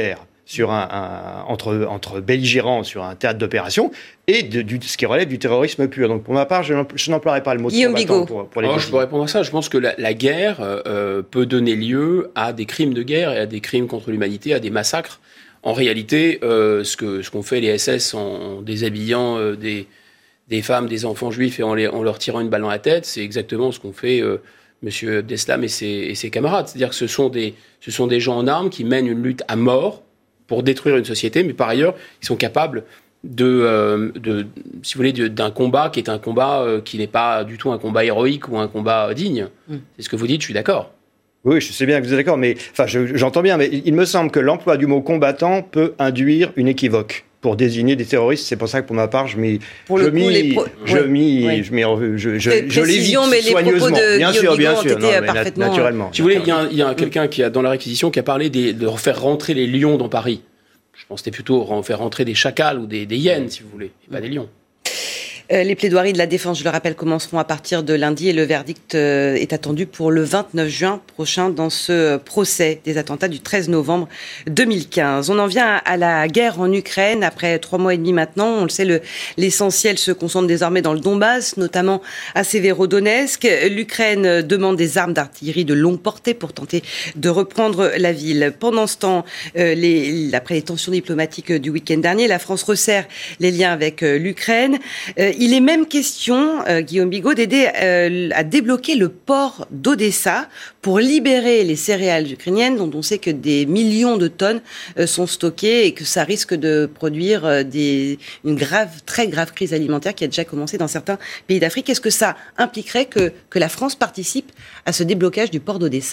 sur un, un, entre, entre belligérants sur un théâtre d'opération et de, du, ce qui relève du terrorisme pur. Donc pour ma part, je, je n'emploierai pas le mot de combattant pour, pour les oh, je peux répondre à ça. Je pense que la, la guerre euh, peut donner lieu à des crimes de guerre et à des crimes contre l'humanité, à des massacres. En réalité, euh, ce, que, ce qu'ont fait les S S en, en déshabillant euh, des, des femmes, des enfants juifs et en, les, en leur tirant une balle dans la tête, c'est exactement ce qu'ont fait euh, M. Abdeslam et ses, et ses camarades. C'est-à-dire que ce sont, des, ce sont des gens en armes qui mènent une lutte à mort pour détruire une société, mais par ailleurs, ils sont capables de, euh, de si vous voulez, de, d'un combat qui est un combat euh, qui n'est pas du tout un combat héroïque ou un combat digne. Mm. C'est ce que vous dites, je suis d'accord. Oui, je sais bien que vous êtes d'accord, mais enfin, je, j'entends bien, mais il, il me semble que l'emploi du mot combattant peut induire une équivoque pour désigner des terroristes. C'est pour ça que pour ma part, je m'y, pour je, m'y pro... je, ouais. m'y, oui. je m'y, je, je, je, je l'évite mais les soigneusement. De bien sûr, bien sûr, non, mais parfaitement... naturellement. Si vous voulez, il y a, il y a quelqu'un qui a dans la réquisition qui a parlé des, de faire rentrer les lions dans Paris. Je pense que c'était plutôt faire rentrer des chacals ou des, des hyènes, si vous voulez, et pas des lions. Euh, les plaidoiries de la défense, je le rappelle, commenceront à partir de lundi et le verdict euh, est attendu pour le vingt-neuf juin prochain dans ce procès des attentats du treize novembre deux mille quinze. On en vient à la guerre en Ukraine. Après trois mois et demi maintenant, on le sait, le, l'essentiel se concentre désormais dans le Donbass, notamment à Severodonetsk. L'Ukraine demande des armes d'artillerie de longue portée pour tenter de reprendre la ville. Pendant ce temps, euh, les, après les tensions diplomatiques du week-end dernier, la France resserre les liens avec euh, l'Ukraine. Euh, Il est même question, euh, Guillaume Bigot, d'aider euh, à débloquer le port d'Odessa pour libérer les céréales ukrainiennes, dont on sait que des millions de tonnes euh, sont stockées et que ça risque de produire euh, des, une grave, très grave crise alimentaire qui a déjà commencé dans certains pays d'Afrique. Est-ce que ça impliquerait que, que la France participe à ce déblocage du port d'Odessa ?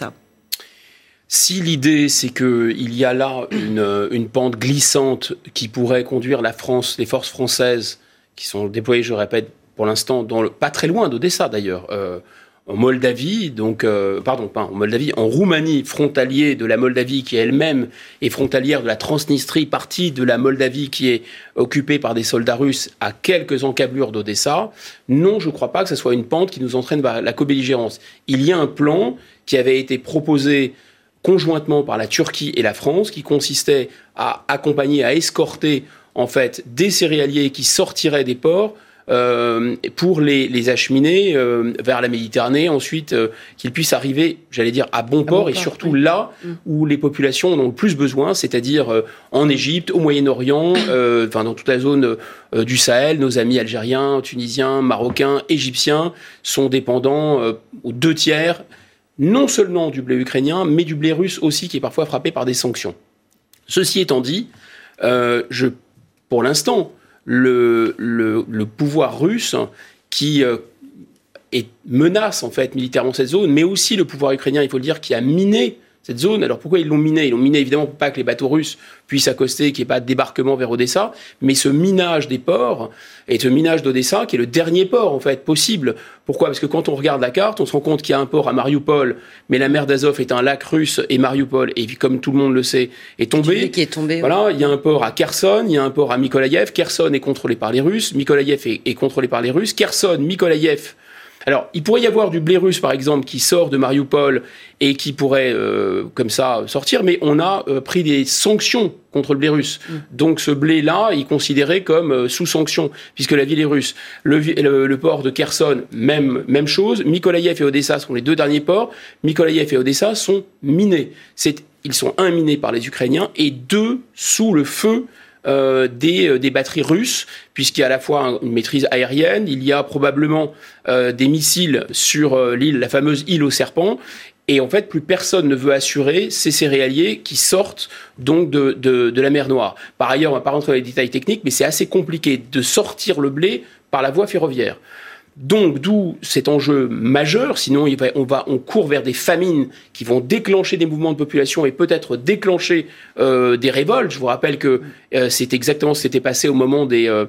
Si l'idée, c'est qu'il y a là une, une pente glissante qui pourrait conduire la France, les forces françaises, qui sont déployés, je répète, pour l'instant, dans le, pas très loin d'Odessa d'ailleurs, euh, en Moldavie, donc, euh, pardon, pas en Moldavie, en Roumanie, frontalier de la Moldavie qui elle-même est frontalière de la Transnistrie, partie de la Moldavie qui est occupée par des soldats russes à quelques encablures d'Odessa. Non, je ne crois pas que ce soit une pente qui nous entraîne vers la cobelligérance. Il y a un plan qui avait été proposé conjointement par la Turquie et la France, qui consistait à accompagner, à escorter en fait, des céréaliers qui sortiraient des ports euh, pour les, les acheminer euh, vers la Méditerranée, ensuite euh, qu'ils puissent arriver, j'allais dire, à bon port, à bon et port, surtout oui. là où les populations en ont le plus besoin, c'est-à-dire euh, en Égypte, au Moyen-Orient, euh, enfin dans toute la zone euh, du Sahel. Nos amis algériens, tunisiens, marocains, égyptiens sont dépendants euh, aux deux tiers, non seulement du blé ukrainien, mais du blé russe aussi, qui est parfois frappé par des sanctions. Ceci étant dit, euh, je Pour l'instant, le, le, le pouvoir russe qui euh, est, menace en fait militairement cette zone, mais aussi le pouvoir ukrainien, il faut le dire, qui a miné cette zone. Alors pourquoi ils l'ont miné ? Ils l'ont miné évidemment pour pas que les bateaux russes puissent accoster, qu'il n'y ait pas de débarquement vers Odessa, mais ce minage des ports, et ce minage d'Odessa, qui est le dernier port en fait possible. Pourquoi ? Parce que quand on regarde la carte, on se rend compte qu'il y a un port à Mariupol, mais la mer d'Azov est un lac russe, et Mariupol, et comme tout le monde le sait, est tombé. Qui est tombé. Voilà, ouais. Il y a un port à Kherson, il y a un port à Mykolaïev. Kherson est contrôlé par les Russes, Mykolaïev est, est contrôlé par les Russes. Kherson, Mykolaïev. Alors, il pourrait y avoir du blé russe, par exemple, qui sort de Mariupol et qui pourrait, euh, comme ça, sortir, mais on a euh, pris des sanctions contre le blé russe. Mmh. Donc, ce blé-là est considéré comme euh, sous sanction, puisque la ville est russe. Le, le, le port de Kherson, même, même chose. Mykolaïev et Odessa sont les deux derniers ports. Mykolaïev et Odessa sont minés. C'est, ils sont un minés par les Ukrainiens et deux sous le feu Euh, des, euh, des batteries russes, puisqu'il y a à la fois une maîtrise aérienne, il y a probablement euh, des missiles sur euh, l'île, la fameuse île aux serpents, et en fait, plus personne ne veut assurer ces céréaliers qui sortent donc de, de, de la mer Noire. Par ailleurs, on ne va pas rentrer dans les détails techniques, mais c'est assez compliqué de sortir le blé par la voie ferroviaire. Donc, d'où cet enjeu majeur, sinon il va, on, va, on court vers des famines qui vont déclencher des mouvements de population et peut-être déclencher euh, des révoltes. Je vous rappelle que euh, c'est exactement ce qui s'était passé au moment des, euh,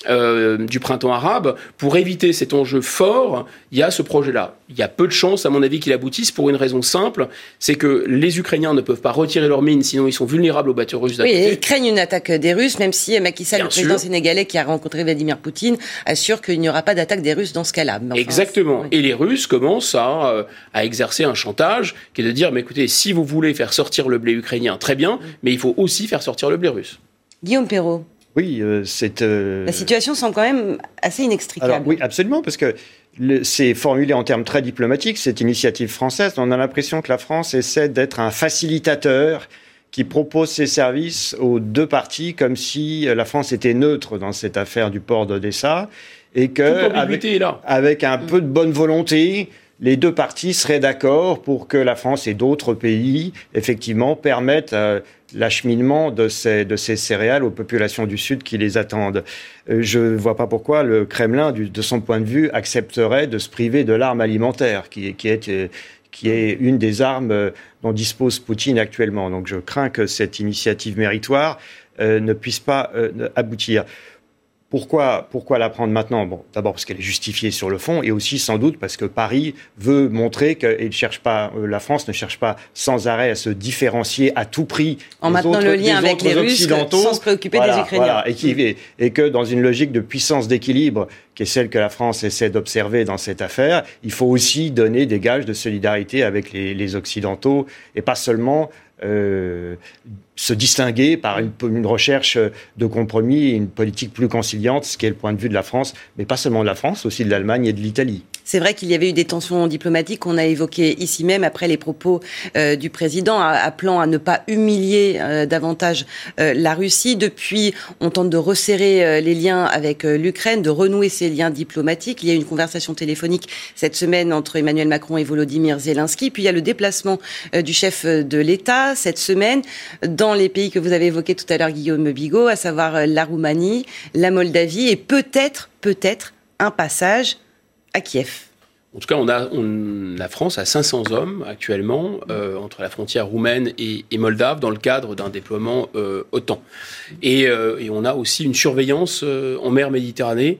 euh, du printemps arabe. Pour éviter cet enjeu fort, il y a ce projet-là. Il y a peu de chances, à mon avis, qu'il aboutisse pour une raison simple, c'est que les Ukrainiens ne peuvent pas retirer leurs mines, sinon ils sont vulnérables aux bateaux russes. Oui, et ils craignent une attaque des Russes, même si Macky Sall, Bien le président sûr. sénégalais qui a rencontré Vladimir Poutine, assure qu'il n'y aura pas d'attaque des Russes dans ce cas-là. Mais enfin, Exactement. oui. Et les Russes commencent à, euh, à exercer un chantage qui est de dire, mais écoutez, si vous voulez faire sortir le blé ukrainien, très bien, mais il faut aussi faire sortir le blé russe. Guillaume Perrault. Oui, euh, c'est... Euh... La situation semble quand même assez inextricable. Alors, oui, absolument, parce que le, c'est formulé en termes très diplomatiques, cette initiative française. On a l'impression que la France essaie d'être un facilitateur qui propose ses services aux deux parties, comme si la France était neutre dans cette affaire du port d'Odessa, et que, avec, est là. avec un peu de bonne volonté, les deux parties seraient d'accord pour que la France et d'autres pays, effectivement, permettent euh, l'acheminement de ces, de ces céréales aux populations du Sud qui les attendent. Euh, je ne vois pas pourquoi le Kremlin, du, de son point de vue, accepterait de se priver de l'arme alimentaire, qui, qui, est, euh, qui est une des armes euh, dont dispose Poutine actuellement. Donc je crains que cette initiative méritoire euh, ne puisse pas euh, aboutir. Pourquoi, pourquoi la prendre maintenant ? Bon, d'abord parce qu'elle est justifiée sur le fond, et aussi sans doute parce que Paris veut montrer que et cherche pas, euh, la France ne cherche pas sans arrêt à se différencier à tout prix en maintenant autres, le lien avec les Russes, sans se préoccuper voilà, des Ukrainiens. Voilà, et, qui, et, et que dans une logique de puissance d'équilibre, qui est celle que la France essaie d'observer dans cette affaire, il faut aussi donner des gages de solidarité avec les, les Occidentaux, et pas seulement Euh, se distinguer par une, une recherche de compromis et une politique plus conciliante, ce qui est le point de vue de la France, mais pas seulement de la France, aussi de l'Allemagne et de l'Italie. C'est vrai qu'il y avait eu des tensions diplomatiques qu'on a évoquées ici même après les propos euh, du président appelant à ne pas humilier euh, davantage euh, la Russie. Depuis, on tente de resserrer euh, les liens avec euh, l'Ukraine, de renouer ces liens diplomatiques. Il y a eu une conversation téléphonique cette semaine entre Emmanuel Macron et Volodymyr Zelensky. Puis il y a le déplacement euh, du chef de l'État cette semaine dans les pays que vous avez évoqués tout à l'heure, Guillaume Bigot, à savoir euh, la Roumanie, la Moldavie et peut-être, peut-être un passage à Kiev. En tout cas, on a, on, la France a cinq cents hommes actuellement euh, entre la frontière roumaine et, et moldave dans le cadre d'un déploiement euh, OTAN. Et, euh, et on a aussi une surveillance euh, en mer Méditerranée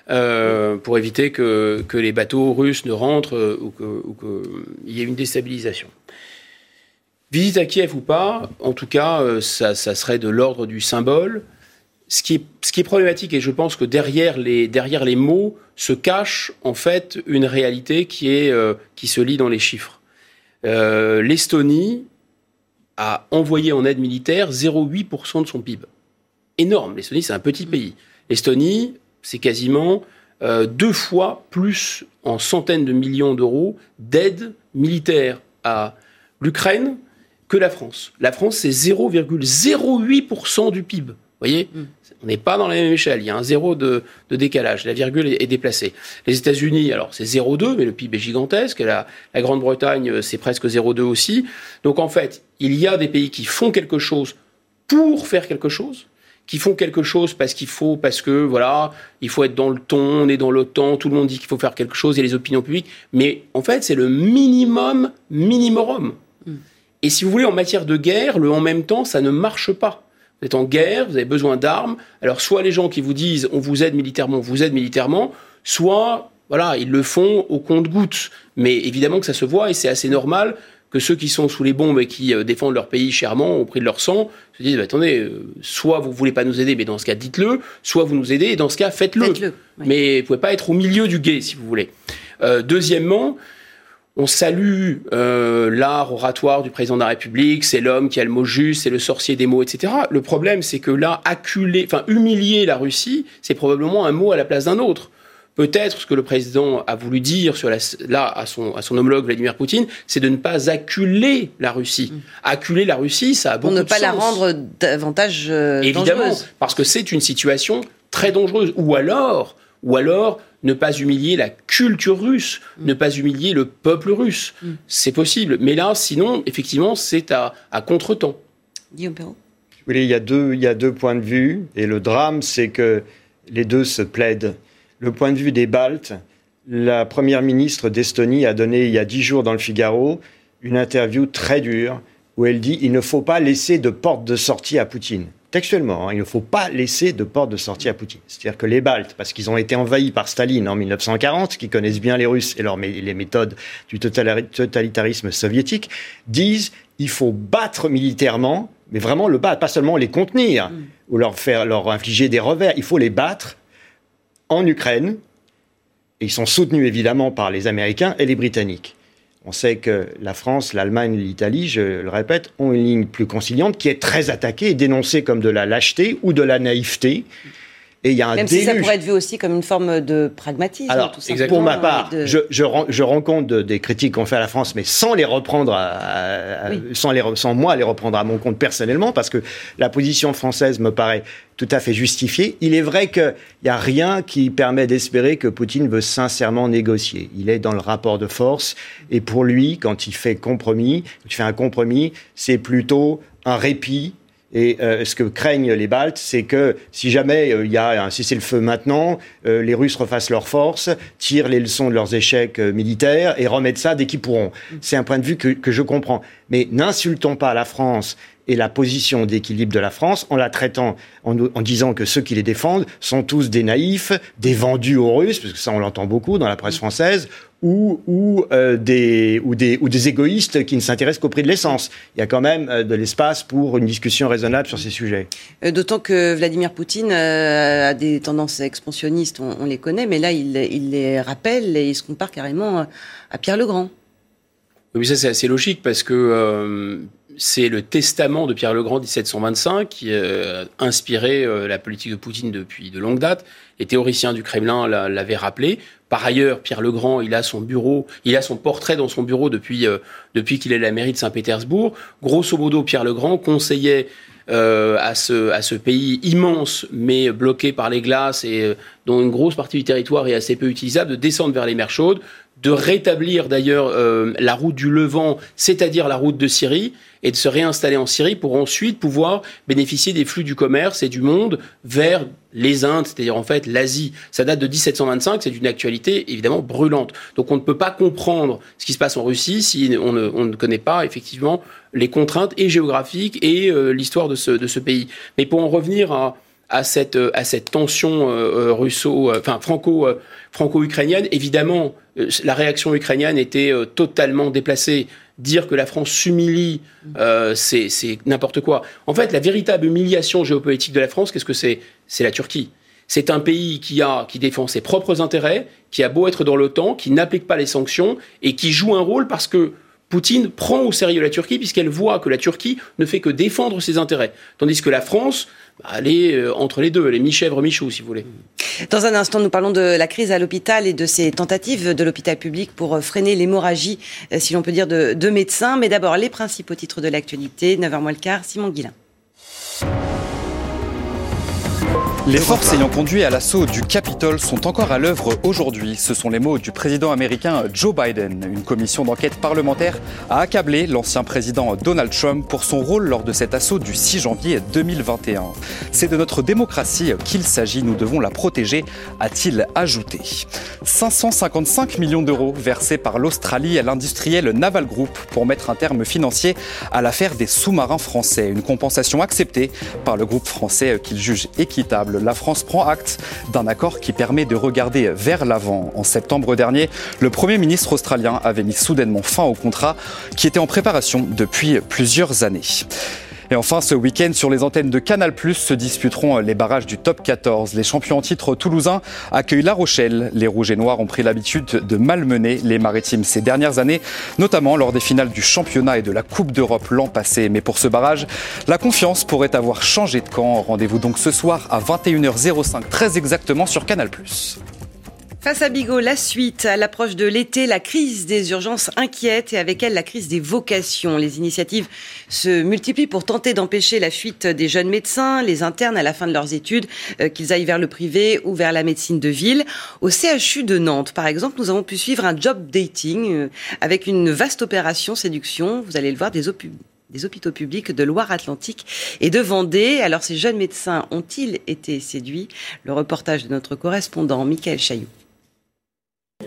euh, pour éviter que, que les bateaux russes ne rentrent euh, ou qu'il y ait une déstabilisation. Visite à Kiev ou pas, en tout cas, euh, ça, ça serait de l'ordre du symbole. Ce qui, est, ce qui est problématique, et je pense que derrière les, derrière les mots se cache en fait une réalité qui, est, euh, qui se lit dans les chiffres. Euh, L'Estonie a envoyé en aide militaire zéro virgule huit pour cent de son P I B. Énorme, l'Estonie c'est un petit pays. L'Estonie, c'est quasiment euh, deux fois plus en centaines de millions d'euros d'aide militaire à l'Ukraine que la France. La France, c'est zéro virgule zéro huit pour cent du P I B. Vous voyez, mm. on n'est pas dans la même échelle. Il y a un zéro de, de décalage. La virgule est, est déplacée. Les États-Unis, alors c'est zéro virgule deux, mais le P I B est gigantesque. La, la Grande-Bretagne, c'est presque zéro virgule deux aussi. Donc en fait, il y a des pays qui font quelque chose pour faire quelque chose, qui font quelque chose parce qu'il faut, parce que voilà, il faut être dans le ton, on est dans l'OTAN, tout le monde dit qu'il faut faire quelque chose, et les opinions publiques. Mais en fait, c'est le minimum, minimum. Mm. Et si vous voulez, en matière de guerre, le en même temps, ça ne marche pas. Vous êtes en guerre, vous avez besoin d'armes. Alors, soit les gens qui vous disent on vous aide militairement, on vous aide militairement, soit, voilà, ils le font au compte-gouttes. Mais évidemment que ça se voit et c'est assez normal que ceux qui sont sous les bombes et qui euh, défendent leur pays chèrement au prix de leur sang se disent bah, attendez, euh, soit vous voulez pas nous aider, mais dans ce cas, dites-le, soit vous nous aidez et dans ce cas, faites-le. Faites-le, oui. Mais vous pouvez pas être au milieu du gué, si vous voulez. Euh, deuxièmement, on salue euh, l'art oratoire du président de la République, c'est l'homme qui a le mot juste, c'est le sorcier des mots, et cetera. Le problème, c'est que là, acculer, enfin humilier la Russie, c'est probablement un mot à la place d'un autre. Peut-être ce que le président a voulu dire sur la, là à son, à son homologue Vladimir Poutine, c'est de ne pas acculer la Russie. Mmh. Acculer la Russie, ça a beaucoup de sens. Pour ne pas la rendre davantage euh, Évidemment, dangereuse. Parce que c'est une situation très dangereuse. Ou alors, ou alors ne pas humilier la culture russe, mmh. ne pas humilier le peuple russe. Mmh. C'est possible. Mais là, sinon, effectivement, c'est à, à contre-temps. Guillaume Perrault. Oui, il y a deux, il y a deux points de vue. Et le drame, c'est que les deux se plaident. Le point de vue des Baltes, la première ministre d'Estonie a donné, il y a dix jours dans le Figaro, une interview très dure où elle dit « Il ne faut pas laisser de porte de sortie à Poutine ». textuellement, hein, il ne faut pas laisser de porte de sortie à Poutine. C'est-à-dire que les Baltes, parce qu'ils ont été envahis par Staline en dix-neuf cent quarante, qui connaissent bien les Russes et leur, les méthodes du totalitarisme soviétique, disent il faut battre militairement, mais vraiment le battre, pas seulement les contenir mmh. ou leur, faire, leur infliger des revers, il faut les battre en Ukraine, et ils sont soutenus évidemment par les Américains et les Britanniques. On sait que la France, l'Allemagne, l'Italie, je le répète, ont une ligne plus conciliante qui est très attaquée et dénoncée comme de la lâcheté ou de la naïveté. Et il y a un Même déluge. si ça pourrait être vu aussi comme une forme de pragmatisme. Alors, tout simplement, pour ma part, de... je, je, je rends compte de, des critiques qu'on fait à la France, mais sans les reprendre, à, à, oui. sans, les, sans moi les reprendre à mon compte personnellement, parce que la position française me paraît tout à fait justifiée. Il est vrai qu'il n'y a rien qui permet d'espérer que Poutine veut sincèrement négocier. Il est dans le rapport de force, et pour lui, quand il fait compromis, quand il fait un compromis, c'est plutôt un répit. Et euh, ce que craignent les Baltes, c'est que si jamais il euh, y a un cessez-le-feu maintenant, euh, les Russes refassent leurs forces, tirent les leçons de leurs échecs euh, militaires et remettent ça dès qu'ils pourront. C'est un point de vue que, que je comprends. Mais n'insultons pas la France et la position d'équilibre de la France en la traitant, en, en disant que ceux qui les défendent sont tous des naïfs, des vendus aux Russes, parce que ça on l'entend beaucoup dans la presse française, ou, ou, euh, des, ou, des, ou des égoïstes qui ne s'intéressent qu'au prix de l'essence. Il y a quand même euh, de l'espace pour une discussion raisonnable sur ces sujets. Euh, d'autant que Vladimir Poutine euh, a des tendances expansionnistes, on, on les connaît, mais là il, il les rappelle et il se compare carrément à Pierre le Grand. Oui, ça c'est assez logique parce que euh, c'est le testament de Pierre le Grand dix-sept cent vingt-cinq qui a euh, inspiré euh, la politique de Poutine depuis de longue date. Les théoriciens du Kremlin l'avaient rappelé. Par ailleurs, Pierre le Grand, il a son bureau, il a son portrait dans son bureau depuis, euh, depuis qu'il est à la mairie de Saint-Pétersbourg. Grosso modo, Pierre le Grand conseillait euh, à, ce, à ce pays immense, mais bloqué par les glaces et euh, dont une grosse partie du territoire est assez peu utilisable, de descendre vers les mers chaudes, de rétablir d'ailleurs euh, la route du Levant, c'est-à-dire la route de Syrie, et de se réinstaller en Syrie pour ensuite pouvoir bénéficier des flux du commerce et du monde vers les Indes, c'est-à-dire en fait l'Asie. Ça date de dix-sept cent vingt-cinq, c'est d'une actualité évidemment brûlante. Donc on ne peut pas comprendre ce qui se passe en Russie si on ne, on ne connaît pas effectivement les contraintes et géographiques et euh, l'histoire de ce, de ce pays. Mais pour en revenir à... à cette, à cette tension euh, russo, euh, enfin franco, euh, franco-ukrainienne, évidemment, euh, la réaction ukrainienne était euh, totalement déplacée. Dire que la France s'humilie, euh, c'est, c'est n'importe quoi. En fait, la véritable humiliation géopolitique de la France, qu'est-ce que c'est ? C'est la Turquie. C'est un pays qui, a, qui défend ses propres intérêts, qui a beau être dans l'OTAN, qui n'applique pas les sanctions et qui joue un rôle parce que Poutine prend au sérieux la Turquie puisqu'elle voit que la Turquie ne fait que défendre ses intérêts. Tandis que la France, bah, elle est euh, entre les deux, elle est mi-chèvre, mi-chou, si vous voulez. Dans un instant, nous parlons de la crise à l'hôpital et de ces tentatives de l'hôpital public pour freiner l'hémorragie, si l'on peut dire, de, de médecins. Mais d'abord, les principaux titres de l'actualité. neuf heures moins le quart, Simon Guillain. Les forces ayant conduit à l'assaut du Capitole sont encore à l'œuvre aujourd'hui. Ce sont les mots du président américain Joe Biden. Une commission d'enquête parlementaire a accablé l'ancien président Donald Trump pour son rôle lors de cet assaut du six janvier deux mille vingt et un. C'est de notre démocratie qu'il s'agit, nous devons la protéger, a-t-il ajouté. cinq cent cinquante-cinq millions d'euros versés par l'Australie à l'industriel Naval Group pour mettre un terme financier à l'affaire des sous-marins français. Une compensation acceptée par le groupe français qu'il juge équitable. La France prend acte d'un accord qui permet de regarder vers l'avant. En septembre dernier, le Premier ministre australien avait mis soudainement fin au contrat qui était en préparation depuis plusieurs années. Et enfin, ce week-end, sur les antennes de Canal+, se disputeront les barrages du top quatorze. Les champions en titre toulousains accueillent La Rochelle. Les Rouges et Noirs ont pris l'habitude de malmener les Maritimes ces dernières années, notamment lors des finales du championnat et de la Coupe d'Europe l'an passé. Mais pour ce barrage, la confiance pourrait avoir changé de camp. Rendez-vous donc ce soir à vingt et une heures cinq, très exactement sur Canal+. Face à Bigot, la suite. À l'approche de l'été, la crise des urgences inquiète et avec elle la crise des vocations. Les initiatives se multiplient pour tenter d'empêcher la fuite des jeunes médecins, les internes à la fin de leurs études, euh, qu'ils aillent vers le privé ou vers la médecine de ville. Au C H U de Nantes, par exemple, nous avons pu suivre un job dating euh, avec une vaste opération séduction. Vous allez le voir, des opus. des hôpitaux publics de Loire-Atlantique et de Vendée. Alors, ces jeunes médecins ont-ils été séduits ? Le reportage de notre correspondant, Michael Chailloux.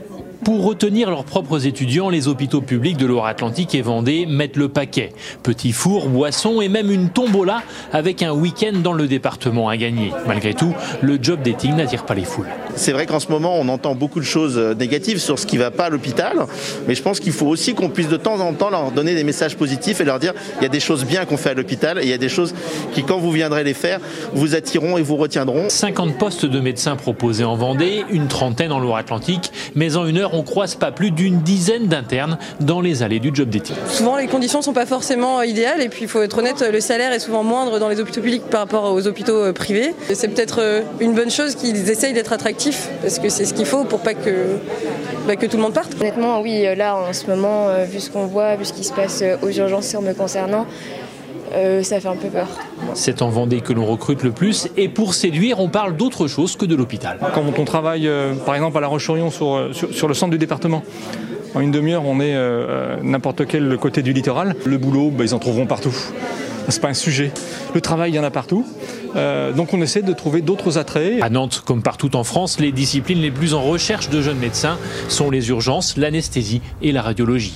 Pour retenir leurs propres étudiants, les hôpitaux publics de Loire-Atlantique et Vendée mettent le paquet. Petits fours, boissons et même une tombola avec un week-end dans le département à gagner. Malgré tout, le job dating n'attire pas les foules. C'est vrai qu'en ce moment, on entend beaucoup de choses négatives sur ce qui ne va pas à l'hôpital, mais je pense qu'il faut aussi qu'on puisse de temps en temps leur donner des messages positifs et leur dire il y a des choses bien qu'on fait à l'hôpital et il y a des choses qui, quand vous viendrez les faire, vous attireront et vous retiendront. cinquante postes de médecins proposés en Vendée, une trentaine en Loire-Atlantique, mais en une heure, on croise pas plus d'une dizaine d'internes dans les allées du job dating. Souvent, les conditions sont pas forcément idéales et puis il faut être honnête, le salaire est souvent moindre dans les hôpitaux publics par rapport aux hôpitaux privés. C'est peut-être une bonne chose qu'ils essayent d'être attractifs parce que c'est ce qu'il faut pour pas que, bah, que tout le monde parte. Honnêtement, oui, là en ce moment, vu ce qu'on voit, vu ce qui se passe aux urgences me concernant, Euh, ça fait un peu peur. C'est en Vendée que l'on recrute le plus et pour séduire, on parle d'autre chose que de l'hôpital. Quand on travaille euh, par exemple à La Roche-sur-Yon sur, sur, sur le centre du département, en une demi-heure on est euh, n'importe quel côté du littoral. Le boulot, bah, ils en trouveront partout. C'est pas un sujet. Le travail, il y en a partout. Euh, donc on essaie de trouver d'autres attraits. À Nantes, comme partout en France, les disciplines les plus en recherche de jeunes médecins sont les urgences, l'anesthésie et la radiologie.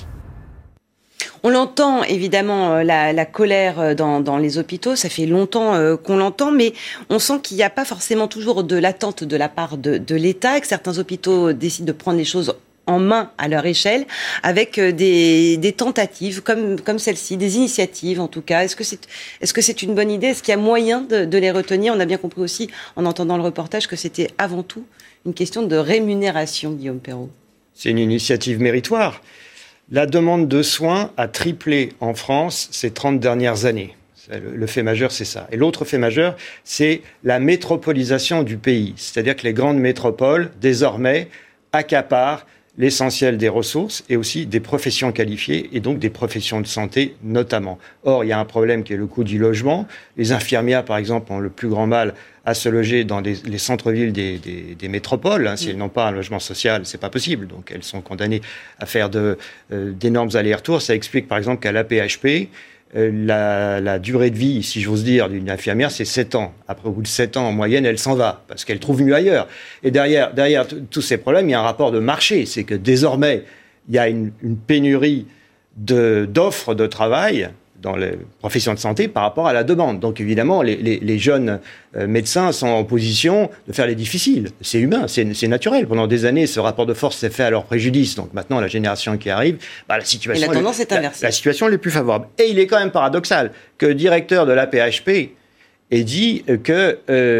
On l'entend évidemment, la, la colère dans, dans les hôpitaux, ça fait longtemps euh, qu'on l'entend, mais on sent qu'il n'y a pas forcément toujours de l'attente de la part de, de l'État, que certains hôpitaux décident de prendre les choses en main à leur échelle, avec des, des tentatives comme, comme celle-ci, des initiatives en tout cas. Est-ce que c'est, est-ce que c'est une bonne idée ? Est-ce qu'il y a moyen de, de les retenir ? On a bien compris aussi, en entendant le reportage, que c'était avant tout une question de rémunération, Guillaume Perrault. C'est une initiative méritoire. La demande de soins a triplé en France ces trente dernières années. Le fait majeur, c'est ça. Et l'autre fait majeur, c'est la métropolisation du pays. C'est-à-dire que les grandes métropoles, désormais, accaparent l'essentiel des ressources et aussi des professions qualifiées et donc des professions de santé notamment. Or, il y a un problème qui est le coût du logement. Les infirmières, par exemple, ont le plus grand mal à se loger dans des, les centres-villes des, des, des métropoles. Hein. Si elles n'ont pas un logement social, c'est pas possible. Donc, elles sont condamnées à faire de, euh, d'énormes allers-retours. Ça explique, par exemple, qu'à l'A P H P, euh, la, la durée de vie, si j'ose dire, d'une infirmière, c'est sept ans. Après, au bout de sept ans, en moyenne, elle s'en va parce qu'elle trouve mieux ailleurs. Et derrière, derrière t- tous ces problèmes, il y a un rapport de marché. C'est que désormais, il y a une, une pénurie de, d'offres de travail dans les professions de santé par rapport à la demande. Donc évidemment, les, les, les jeunes euh, médecins sont en position de faire les difficiles. C'est humain, c'est, c'est naturel. Pendant des années, ce rapport de force s'est fait à leur préjudice. Donc maintenant, la génération qui arrive, bah, la situation... Et la tendance est, est inversée. La, la situation est plus favorable. Et il est quand même paradoxal que le directeur de l'A P H P ait dit que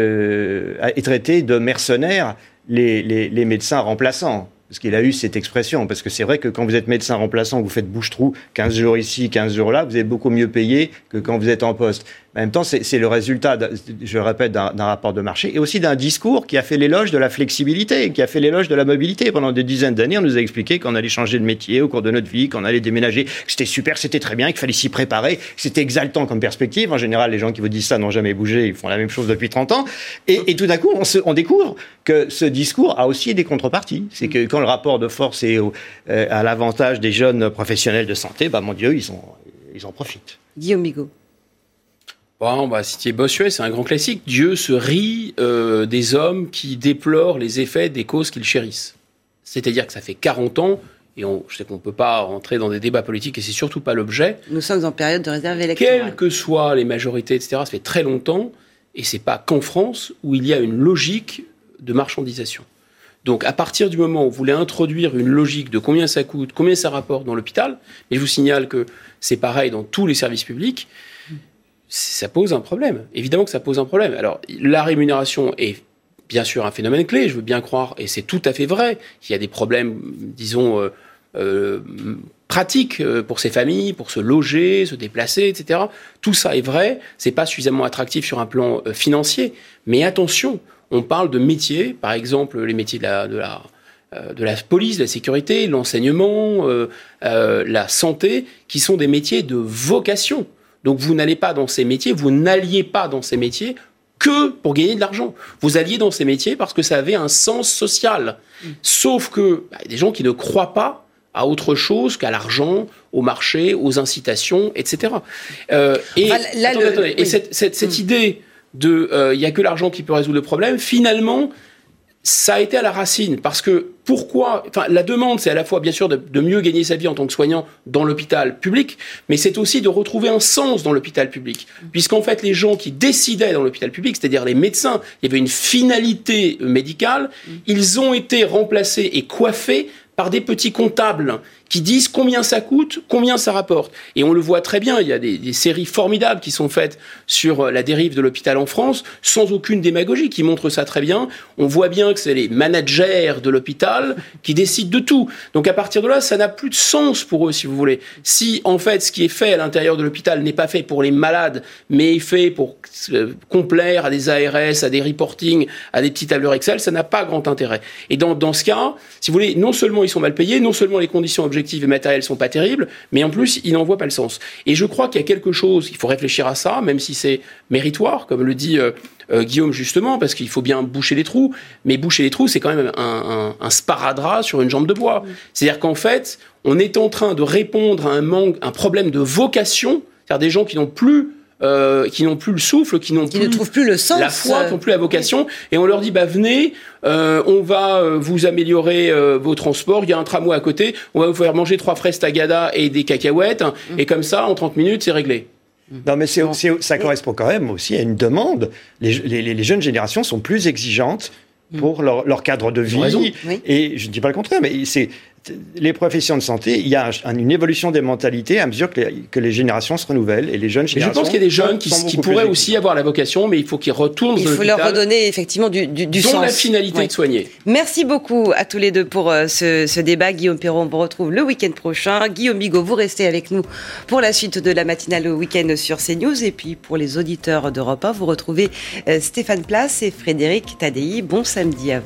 euh, ait traité de mercenaires les, les, les médecins remplaçants. Parce qu'il a eu cette expression, parce que c'est vrai que quand vous êtes médecin remplaçant, vous faites bouche-trou, quinze jours ici, quinze jours là, vous êtes beaucoup mieux payé que quand vous êtes en poste. En même temps, c'est, c'est le résultat, je le répète, d'un, d'un rapport de marché et aussi d'un discours qui a fait l'éloge de la flexibilité, qui a fait l'éloge de la mobilité. Pendant des dizaines d'années, on nous a expliqué qu'on allait changer de métier au cours de notre vie, qu'on allait déménager, que c'était super, que c'était très bien, qu'il fallait s'y préparer, que c'était exaltant comme perspective. En général, les gens qui vous disent ça n'ont jamais bougé, ils font la même chose depuis trente ans. Et, et tout d'un coup, on, se, on découvre que ce discours a aussi des contreparties. C'est que quand le rapport de force est au, euh, à l'avantage des jeunes professionnels de santé, bah mon Dieu, ils, sont, ils en profitent. Guillaume Bigot. Bon, bah, citer Bossuet, c'est un grand classique. Dieu se rit euh, des hommes qui déplorent les effets des causes qu'ils chérissent. C'est-à-dire que ça fait quarante ans, et on, je sais qu'on ne peut pas rentrer dans des débats politiques, et c'est surtout pas l'objet. Nous sommes en période de réserve électorale. Quelles que soient les majorités, et cetera, ça fait très longtemps, et c'est pas qu'en France où il y a une logique de marchandisation. Donc, à partir du moment où vous voulez introduire une logique de combien ça coûte, combien ça rapporte dans l'hôpital, mais je vous signale que c'est pareil dans tous les services publics, ça pose un problème. Évidemment que ça pose un problème. Alors, la rémunération est bien sûr un phénomène clé, je veux bien croire, et c'est tout à fait vrai. Il y a des problèmes, disons, euh, euh, pratiques pour ces familles, pour se loger, se déplacer, et cetera. Tout ça est vrai. C'est pas suffisamment attractif sur un plan euh, financier. Mais attention, on parle de métiers, par exemple les métiers de la, de la, euh, de la police, de la sécurité, l'enseignement, euh, euh, la santé, qui sont des métiers de vocation. Donc vous n'allez pas dans ces métiers, vous n'alliez pas dans ces métiers que pour gagner de l'argent. Vous alliez dans ces métiers parce que ça avait un sens social. Mmh. Sauf que bah, y a des gens qui ne croient pas à autre chose qu'à l'argent, au marché, aux incitations, et cetera. Euh, et enfin, là, attendez, le... attendez. Oui. Et cette, cette, cette mmh. idée de il euh, n'y a que l'argent qui peut résoudre le problème, finalement, ça a été à la racine, parce que pourquoi, enfin, la demande, c'est à la fois, bien sûr, de, de mieux gagner sa vie en tant que soignant dans l'hôpital public, mais c'est aussi de retrouver un sens dans l'hôpital public. Puisqu'en fait, les gens qui décidaient dans l'hôpital public, c'est-à-dire les médecins, il y avait une finalité médicale, ils ont été remplacés et coiffés par des petits comptables qui disent combien ça coûte, combien ça rapporte. Et on le voit très bien, il y a des, des séries formidables qui sont faites sur la dérive de l'hôpital en France, sans aucune démagogie, qui montrent ça très bien. On voit bien que c'est les managers de l'hôpital qui décident de tout. Donc à partir de là, ça n'a plus de sens pour eux, si vous voulez. Si, en fait, ce qui est fait à l'intérieur de l'hôpital n'est pas fait pour les malades, mais est fait pour euh, complaire à des A R S, à des reportings, à des petits tableurs Excel, ça n'a pas grand intérêt. Et dans, dans ce cas, si vous voulez, non seulement ils sont mal payés, non seulement les conditions objectives et matérielles sont pas terribles, mais en plus, ils n'en voient pas le sens. Et je crois qu'il y a quelque chose, il faut réfléchir à ça, même si c'est méritoire, comme le dit euh, euh, Guillaume justement, parce qu'il faut bien boucher les trous, mais boucher les trous, c'est quand même un, un, un sparadrap sur une jambe de bois. C'est-à-dire qu'en fait, on est en train de répondre à un manque, un problème de vocation, c'est-à-dire des gens qui n'ont plus Euh, qui n'ont plus le souffle, qui n'ont qui plus ne trouvent plus le sens, la foi, qui n'ont plus la vocation, et on leur dit bah venez, euh, on va euh, vous améliorer euh, vos transports, il y a un tramway à côté, on va vous faire manger trois fraises tagada et des cacahuètes, mmh. et comme ça en trente minutes c'est réglé. Non, mais c'est, c'est, ça correspond quand même aussi à une demande. Les, les, les jeunes générations sont plus exigeantes pour leur, leur cadre de vie. Oui. Et je ne dis pas le contraire, mais c'est les professions de santé, il y a un, une évolution des mentalités à mesure que les, que les générations se renouvellent et les jeunes générations. Je pense qu'il y a des jeunes qui, qui pourraient aussi avoir la vocation, mais il faut qu'ils retournent il dans faut l'hôpital. leur redonner effectivement du, du, du dont sens. la finalité ouais. de soigner. Merci beaucoup à tous les deux pour euh, ce, ce débat. Guillaume Perrault, on vous retrouve le week-end prochain. Guillaume Bigot, vous restez avec nous pour la suite de la matinale au week-end sur CNews. Et puis pour les auditeurs d'Europe un, vous retrouvez euh, Stéphane Place et Frédéric Tadei. Bon samedi à vous.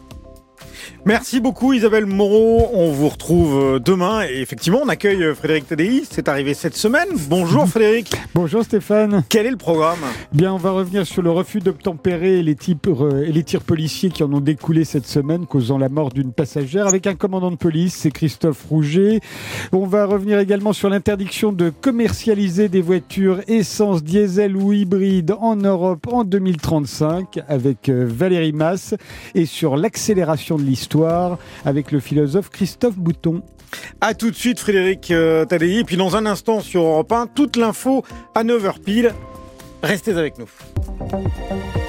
Merci beaucoup Isabelle Moreau, on vous retrouve demain et effectivement on accueille Frédéric Tadei, c'est arrivé cette semaine. Bonjour Frédéric. Bonjour Stéphane. Quel est le programme ? Bien, on va revenir sur le refus d'obtempérer et les, types, et les tirs policiers qui en ont découlé cette semaine, causant la mort d'une passagère avec un commandant de police, c'est Christophe Rouget. On va revenir également sur l'interdiction de commercialiser des voitures essence, diesel ou hybride en Europe en deux mille trente-cinq avec Valérie Masse et sur l'accélération de l'histoire avec le philosophe Christophe Bouton. A tout de suite Frédéric euh, Tadei, et puis dans un instant sur Europe un, toute l'info à neuf heures pile. Restez avec nous.